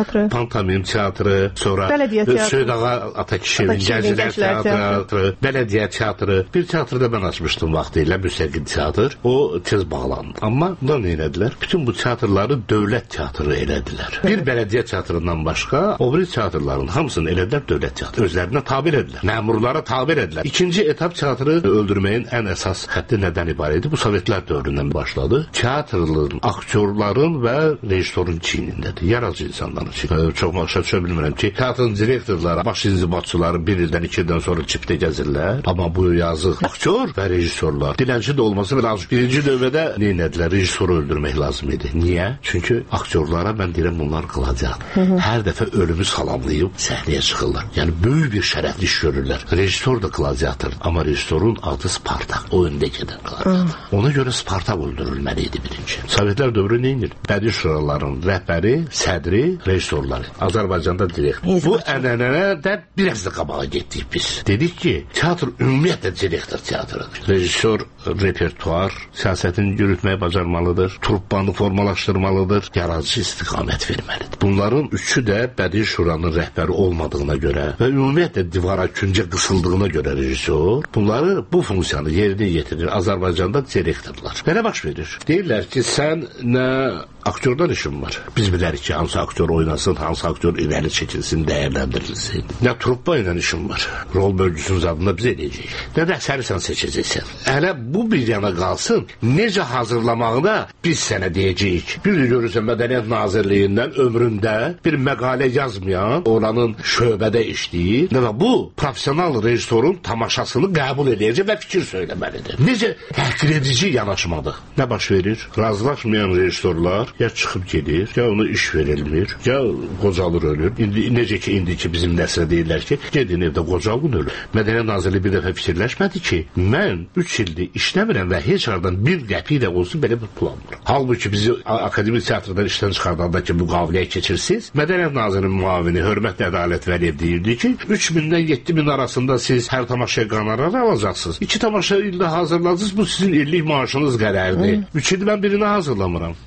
teatrı, pantomim teatrı, sonra Söydağa Atakişevin Gənclər teatrı, Bələdiyyə teatrı. Bir teatrda mən açmışdım vaxtilə, müstəqil teatr. O tez bağlandı. Amma bunlar nə elədilər? Bütün bu teatrları dövlət teatrı elədilər. Bir bələdiyyə teatrından başqa, o biri teatrların hamısını elədilər dövlət teatrı. Özlərinə tabi edilər. Məmurlara tabi edilər. İkinci etap teatrı öldürməyin ən əsas xətti nədən ibarət idi? Bu Sovetlər dövründən başladı. Teatrların, aktyorların və rejissorun çiynindədir. Yaradıcı insanların çiynindədir. Çox başa düşə bilmirəm ki, teatrın direktorları, baş inzibatçıları bir ildən, iki ildən sonra çipdə gəzirlər. Amma bu yazıq aktyor və rejissorlar. Dilənçi də olması biraz birinci dövrədə nə edilər? Rejissoru öldürmək lazım idi. Niyə? Çünki aktyorlara mən deyirəm bunlar qılacaq. Hər dəfə ölümü salamlayıb səhnəyə çıxırlar. Yəni böyük bir şərəfli iş görürlər. Rejissor da qladiator, amma rejissorun adı Spartak. O öndə gedən qladiator. Ona görə Spartak öldürülməli idi birinci. Sovetlər dövrü nə edir? Bədii şuraların rəhbəri, sədri, rejissorları. Azərbaycanda direktor. Bu ənənənə də biraz da qabağa getdik biz. Dedik ki, teatr ümumiyyətlə direktor teatrıdır. Rejissor repertuar, siyasətini yürütməyi bacarmalıdır, truppanı formalaşdırmalıdır, yaradıcı istiqamət verməlidir. Bunların üçü də bədii şuranın rəhbəri olmadığına görə və ümumiyyətlə divara küncə qısıldığına görə rejissor bunları, bu funksiyanı yerinə yetirir. Azərbaycanda direktorlar. Belə baş verir. Deyirlər ki, sən nə aktyordan işin var. Biz bilərik ki, hansı aktyor oynasın, hansı aktyor irəli çəkilsin, dəyərləndirilsin. Nə truppa ilə işin var. Rol bölgüsünün zadında biz edəcəyik. Nə də əsərisən seçəcəksən. Hələ bu bir yana qalsın, necə hazırlamağına biz sənə deyəcəyik. Bir də görürsən, Mədəniyyət Nazirliyindən ömründə bir məqalə yazmayan, oranın şöbədə işləyir və bu, profesional rejissorun tamaşasını qəbul edəcək və fikir söyləməlidir. Necə təhqir edici yanaşmadır. Nə baş verir? Razılaşmayan rejissorlar ya çıxıb gedir, ya ona iş verilmir, ya qocalır ölür. İndi, necə ki, indiki bizim nəslə deyirlər ki, gedin evdə qocalın ölür. Mədəniyyət Nazirliyi bir dəfə fikirləşmədi ki, mən üç ildir işləmirəm və heç aradan bir qəpi də olsun belə bir plan var. Halbuki bizi akademik teatrdan işdən çıxardanda ki, müqaviləyə keçirsiniz, Mədəniyyət Nazirinin müavini Hörmət Ədalət Vəliyev deyirdi ki, üç mindən yeddi min arasında siz hər tamaşaya qanarar alacaqsınız. İki tamaşa ildə hazırladınız, bu sizin illik maaşınız qədərdir. Üç ildə mən birini hazırlamıram.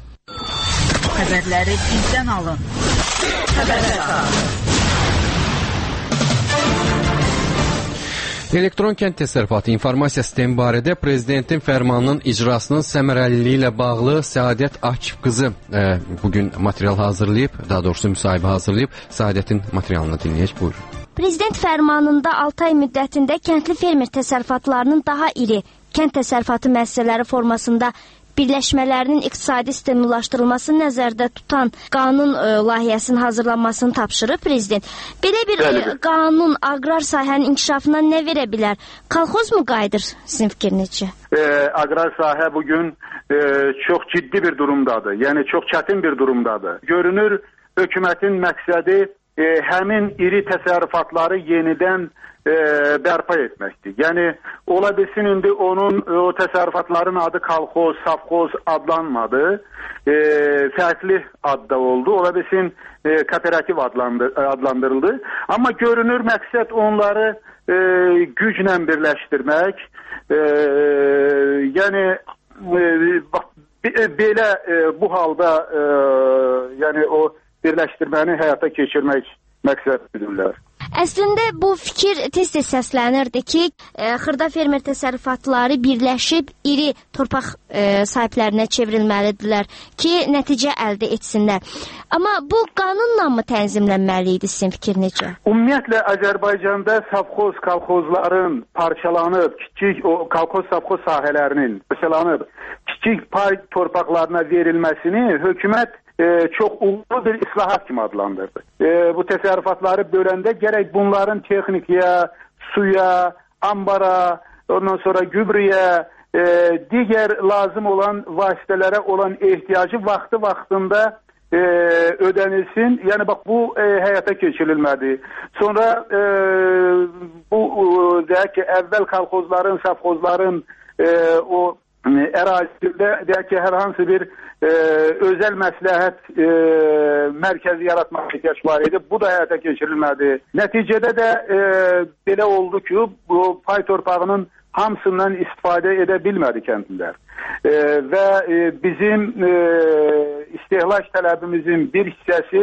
Xəbərləri bizdən alın. Xəbərlər. Elektron kənd təsərrüfatı informasiya sistemi barədə prezidentin fərmanının icrasının səmərəliliyi ilə bağlı Səadət Akif qızı e, bugün material hazırlayıb, daha doğrusu müsahibə hazırlayıb. Səadətin materialını dinləyək, buyurun. Prezident fərmanında altı ay müddətində kəndli fermer təsərrüfatlarının daha iri kənd təsərrüfatı müəssisələri formasında birləşmələrinin iqtisadi sistemləşdirilməsini nəzərdə tutan qanun e, layihəsinin hazırlanmasını tapşırıb prezident. Belə bir e, qanun aqrar sahənin inkişafına nə verə bilər? Kolxoz mu qayıdır sizin fikrinizcə? E, aqrar sahə bugün e, çox ciddi bir durumdadır. Yəni çox çətin bir durumdadır. Görünür, hökumətin məqsədi e, həmin iri təsərrüfatları yenidən E, bərpa etməkdir. Yəni, ola bilsin indi onun o təsərrüfatların adı kolxoz, savxoz adlanmadı. E, fərqli adda oldu. Ola bilsin e, kooperativ adlandı, adlandırıldı. Amma görünür məqsəd onları e, güclə birləşdirmək. E, yəni, e, belə e, bu halda e, yəni o birləşdirməni həyata keçirmək məqsədidirlər. Əslində bu fikir tez-tez səslənirdi ki, e, xırda fermer təsərrüfatları birləşib iri torpaq e, sahiblərinə çevrilməlidirlər ki, nəticə əldə etsinlər. Amma bu qanunla mı tənzimlənməli idi sizin fikrinizcə? Ümumiyyətlə Azərbaycanda savxoz kolxozların parçalanıb, kiçik o kolxoz savxoz sahələrinin parçalanıb kiçik pay torpaqlarına verilməsini hökumət E, çox uğurlu bir islahat kimi adlandırdı. E, bu təsərrüfatları böləndə gərək bunların texnikaya, suya, ambara, ondan sonra gübrəyə, e, digər lazım olan vasitələrə olan ehtiyacı vaxtı-vaxtında e, ödənilsin. Yəni bax bu e, həyata keçirilmədi. Sonra e, bu e, deyək ki, əvvəl kolxozların, savxozların e, o ərazisində deyək ki, hər hansı bir e, özəl məsləhət e, mərkəzi yaratmaq ehtiyac var idi. Bu da həyata keçirilmədi. Nəticədə də e, belə oldu ki, bu pay torpağının hamısından istifadə edə bilmədi kəndlilər. E, və e, bizim e, istehlak tələbimizin bir hissəsi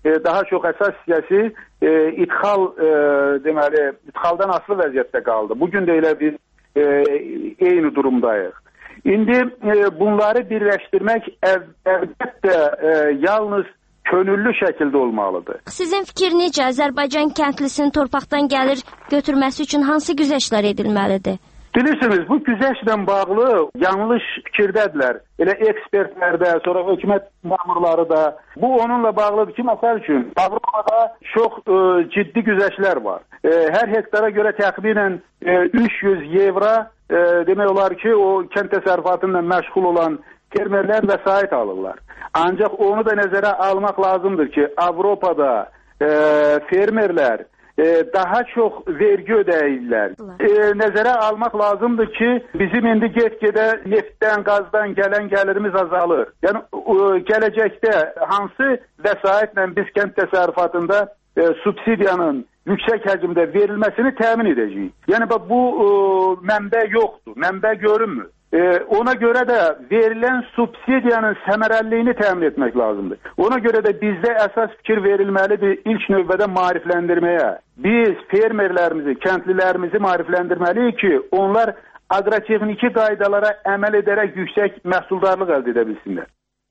e, daha çox əsas hissəsi e, idxal e, deməli, idxaldan asılı vəziyyətdə qaldı. Bugün də elə biz e, eyni durumdayıq. İndi e, bunları birləşdirmək əv, əlbəttə e, yalnız könüllü şəkildə olmalıdır. Sizin fikir necə? Azərbaycan kəndlisinin torpaqdan gəlir götürməsi üçün hansı güzəştlər edilməlidir? Bilirsiniz, bu güzəşlə bağlı yanlış fikirdədirlər. Elə ekspertlər də, sonra hökumət məmurları da. Bu onunla bağlıdır ki, məsəl üçün Avropada çox e, ciddi güzəşlər var. E, hər hektara görə təxminən e, üç yüz evro e, demək olar ki, o kənd təsərrüfatıyla məşğul olan fermerlər vəsait alırlar. Ancaq onu da nəzərə almaq lazımdır ki, Avropada e, fermerlər e, daha çox vergi ödəyirlər. E, nəzərə almaq lazımdır ki, bizim indi get-gedə neftdən, qazdan gələn gəlirimiz azalır. Yəni e, gələcəkdə hansı vəsaitlə biz kənd təsərrüfatında e, subsidiyanın yüksək həcmdə verilməsini təmin edəcəyik. Yəni bu e, mənbə yoxdur, mənbə görünmür. Ee, ona görə də verilən subsidiyanın səmərəliliyini təmin etmək lazımdır. Ona görə də bizdə əsas fikir verilməlidir ilk növbədə maarifləndirməyə. Biz fermerlərimizi, kəndlilərimizi maarifləndirməliyik ki, onlar aqrotexniki qaydalara əməl edərək yüksək məhsuldarlıq əldə edə bilsinlər.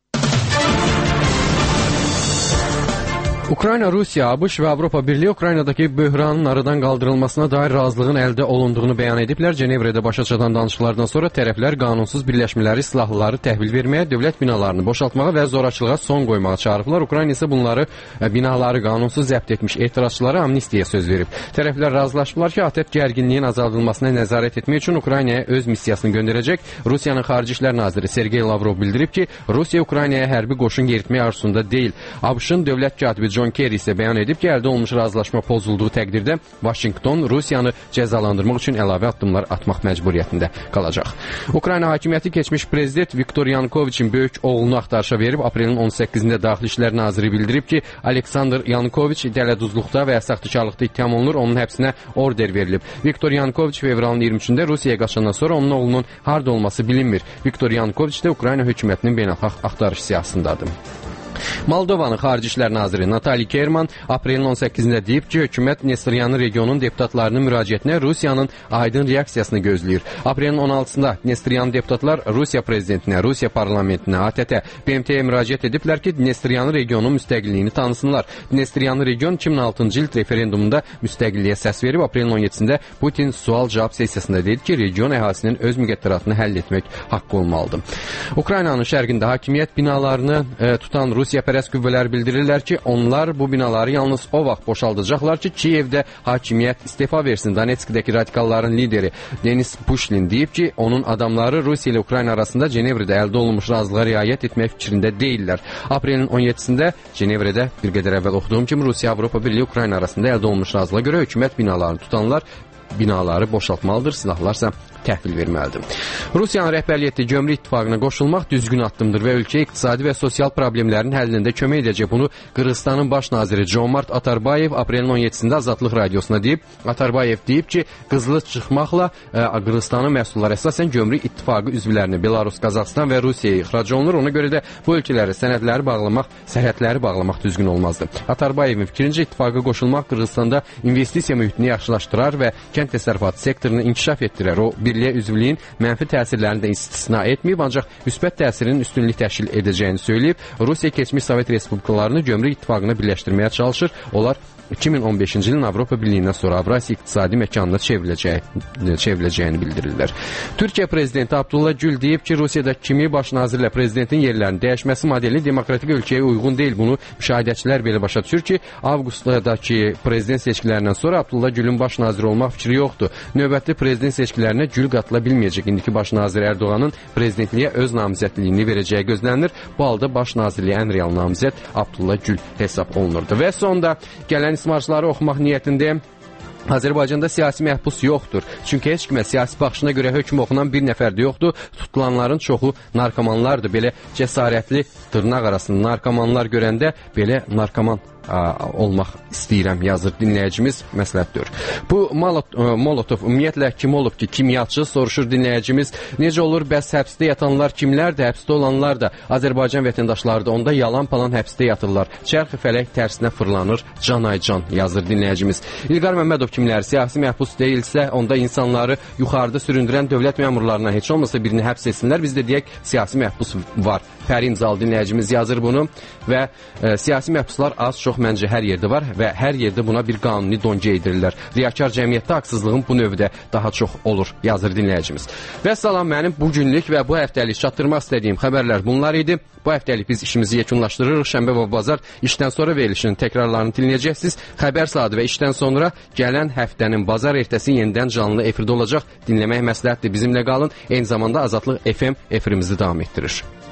Ukrayna, Rusiya, ABŞ və Avropa Birliyi Ukraynadakı böhranın aradan qaldırılmasına dair razılığın əldə olunduğunu bəyan ediblər. Cenevrədə başa çatan danışıqlardan sonra tərəflər qanunsuz birləşmələri, silahlıları təhvil verməyə, dövlət binalarını boşaltmağa və zorakılığa son qoymağa çağırıblar. Ukrayna isə bunları, binaları qanunsuz zəbt etmiş etirazçılara amnistiyaya söz verib. Tərəflər razılaşıblar ki, ATƏT gərginliyin azaldılmasına nəzarət etmək üçün Ukraynaya öz missiyasını göndərəcək. Rusiyanın Xarici İşlər naziri Sergey Lavrov bildirib ki, Rusiya Ukraynaya hərbi qoşun yeritmək arzusunda deyil. ABŞ-ın dövlət katibi John Kerry isə bəyan edib ki, əldə olmuş razılaşma pozulduğu təqdirdə Vaşinqton Rusiyanı cəzalandırmaq üçün əlavə addımlar atmaq məcburiyyətində qalacaq. Ukrayna hakimiyyəti keçmiş prezident Viktor Yanukoviçin böyük oğlunu axtarışa verib. Aprelin on səkkizində Daxili İşlər naziri bildirib ki, Aleksandr Yanukoviç dələduzluqda və saxtakarlıqda ittiham olunur, onun həbsinə order verilib. Viktor Yanukoviç fevralın iyirmi üçündə Rusiyaya qaçandan sonra onun oğlunun harda olması bilinmir. Viktor Yanukoviç də Ukrayna hökumətinin beynəlxalq axtarış siyahısındadır. Moldovanın Xarici İşlər naziri Natali Kerman aprelin on səkkizində deyib ki, hökumət Dnestryanı regionun deputatlarının müraciətinə Rusiyanın aydın reaksiyasını gözləyir. Aprelin on altısında Dnestryanı deputatlar Rusiya prezidentinə, Rusiya parlamentinə, ATƏT-ə, B M T-yə müraciət ediblər ki, Dnestryanı regionun müstəqilliyini tanısınlar. Dnestryanı region iki min altıncı il referendumunda müstəqilliyə səs verib. Aprelin on yeddisində Putin sual-cavab sessiyasında dedi ki, region əhalisinin öz müqəddəratını həll etmək haqqı olmalıdır. Ukraynanın şərqində hakimiyyət binalarını e, tutan Rusiyapərəst qüvvələr bildirirlər ki, onlar bu binaları yalnız o vaxt boşaldacaqlar ki, Kiyevdə hakimiyyət istefa versin. Donetskdəki radikalların lideri Denis Pushlin deyib ki, onun adamları Rusiya ilə Ukrayna arasında Cenevrədə əldə olunmuş razılığa riayət etmək fikrində deyillər. Aprelin on yeddisində Cenevrədə bir qədər əvvəl oxuduğum kimi Rusiya, Avropa Birliyi Ukrayna arasında əldə olunmuş razılığa görə hökumət binalarını tutanlar binaları boşaltmalıdır, silahlarsa təhvil verməlidir. Rusiyanın rəhbərliyi Gömrük İttifaqına qoşulmaq düzgün addımdır və ölkəyə iqtisadi və sosial problemlərin həllində kömək edəcək. Bunu Qırğızstanın baş naziri Jomart Atarbayev aprelin on yeddisində Azadlıq radiosuna deyib. Atarbayev deyib ki, qızılı çıxmaqla e, Qırğızstanın məhsulları əsasən Gömrük İttifaqı üzvlərinə Belarus, Qazaxstan və Rusiyaya ixrac olunur. Ona görə də bu ölkələrə sənədləri bağlamaq, sərhədləri bağlamaq düzgün olmazdı. Atarbayevin fikrincə İttifaqa qoşulmaq Qırğızstanda investisiya mühitini yaxşılaşdırar və kənd təsərrüfatı sektorunu inkişaf etdirər. O, birliyə üzvlüyün mənfi təsirlərini də istisna etməyib, ancaq müsbət təsirinin üstünlük təşkil edəcəyini söyləyib. Rusiya keçmiş Sovet Respublikalarını Gömrük İttifaqına birləşdirməyə çalışır. Onlar iki min on beşinci ilin Avropa Birliyindən sonra Avrasiya iqtisadi məkanına çevriləcəyi, çevriləcəyini bildirirlər. Türkiyə prezidenti Abdullah Gül deyib ki, Rusiyada kimi baş nazirlə prezidentin yerlərinin dəyişməsi modeli demokratik ölkəyə uyğun deyil. Bunu müşahidəçilər belə başa düşür ki, avqustdakı prezident seçkilərindən sonra Abdullah Gülün baş nazir olmaq fikri yoxdur. Növbəti prezident seçkilərinə Gül qatıla bilməyəcək. İndiki baş nazir Erdoğanın prezidentliyə öz namizədliyini verəcəyi gözlənilir. Bu halda baş nazirliyə ən real namizəd Abdullah Gül hesab olunurdu. Və sonda gələn ismarışları oxumaq niyyətindəyim. Azərbaycanda siyasi məhbus yoxdur. Çünki heç kimə siyasi baxışına görə hökm oxunan bir nəfər də yoxdur. Tutulanların çoxu narkomanlardır. Belə cəsarətli dırnaq arasında narkomanlar görəndə belə narkoman olmaq istəyirəm yazır dinləyicimiz, məsləhətdir. Bu Molotov ümumiyyətlə kim olub ki, kimyaçı soruşur dinləyicimiz. Necə olur, bəs həbsdə yatanlar kimlərdir? Həbsdə olanlar da Azərbaycan vətəndaşlarıdır. Onda yalan palan həbsdə yatırlar. Çərxi fələk tərsinə fırlanır. Can ay can yazır dinləyicimiz. İlqar Məmmədov kimləri siyasi məhbus deyilsə, onda insanları yuxarıda süründürən dövlət məmurlarına heç olmasa birini həbs etsinlər. Biz də deyək, siyasi məhbus var. Pəri imzalı dinləyicimiz yazır bunu və e, siyasi məhbuslar az çox məncə hər yerdə var və hər yerdə buna bir qanuni don geydirirlər. Riyakar cəmiyyətdə haqsızlığın bu növdə daha çox olur, yazır dinləyicimiz. Və salam, mənim bu günlük və bu həftəlik çatdırmaq istədiyim xəbərlər bunlar idi. Bu həftəlik biz işimizi yekunlaşdırırıq. Şənbə və bazar işdən sonra verilişinin təkrarlarını dinləyəcəksiniz. Xəbər saatı və işdən sonra gələn həftənin bazar ertəsi yenidən canlı efirdə olacaq. Dinləmək məsləhətdir, bizimlə qalın. Eyni zamanda Azadlıq F M efirimizi davam etdirir.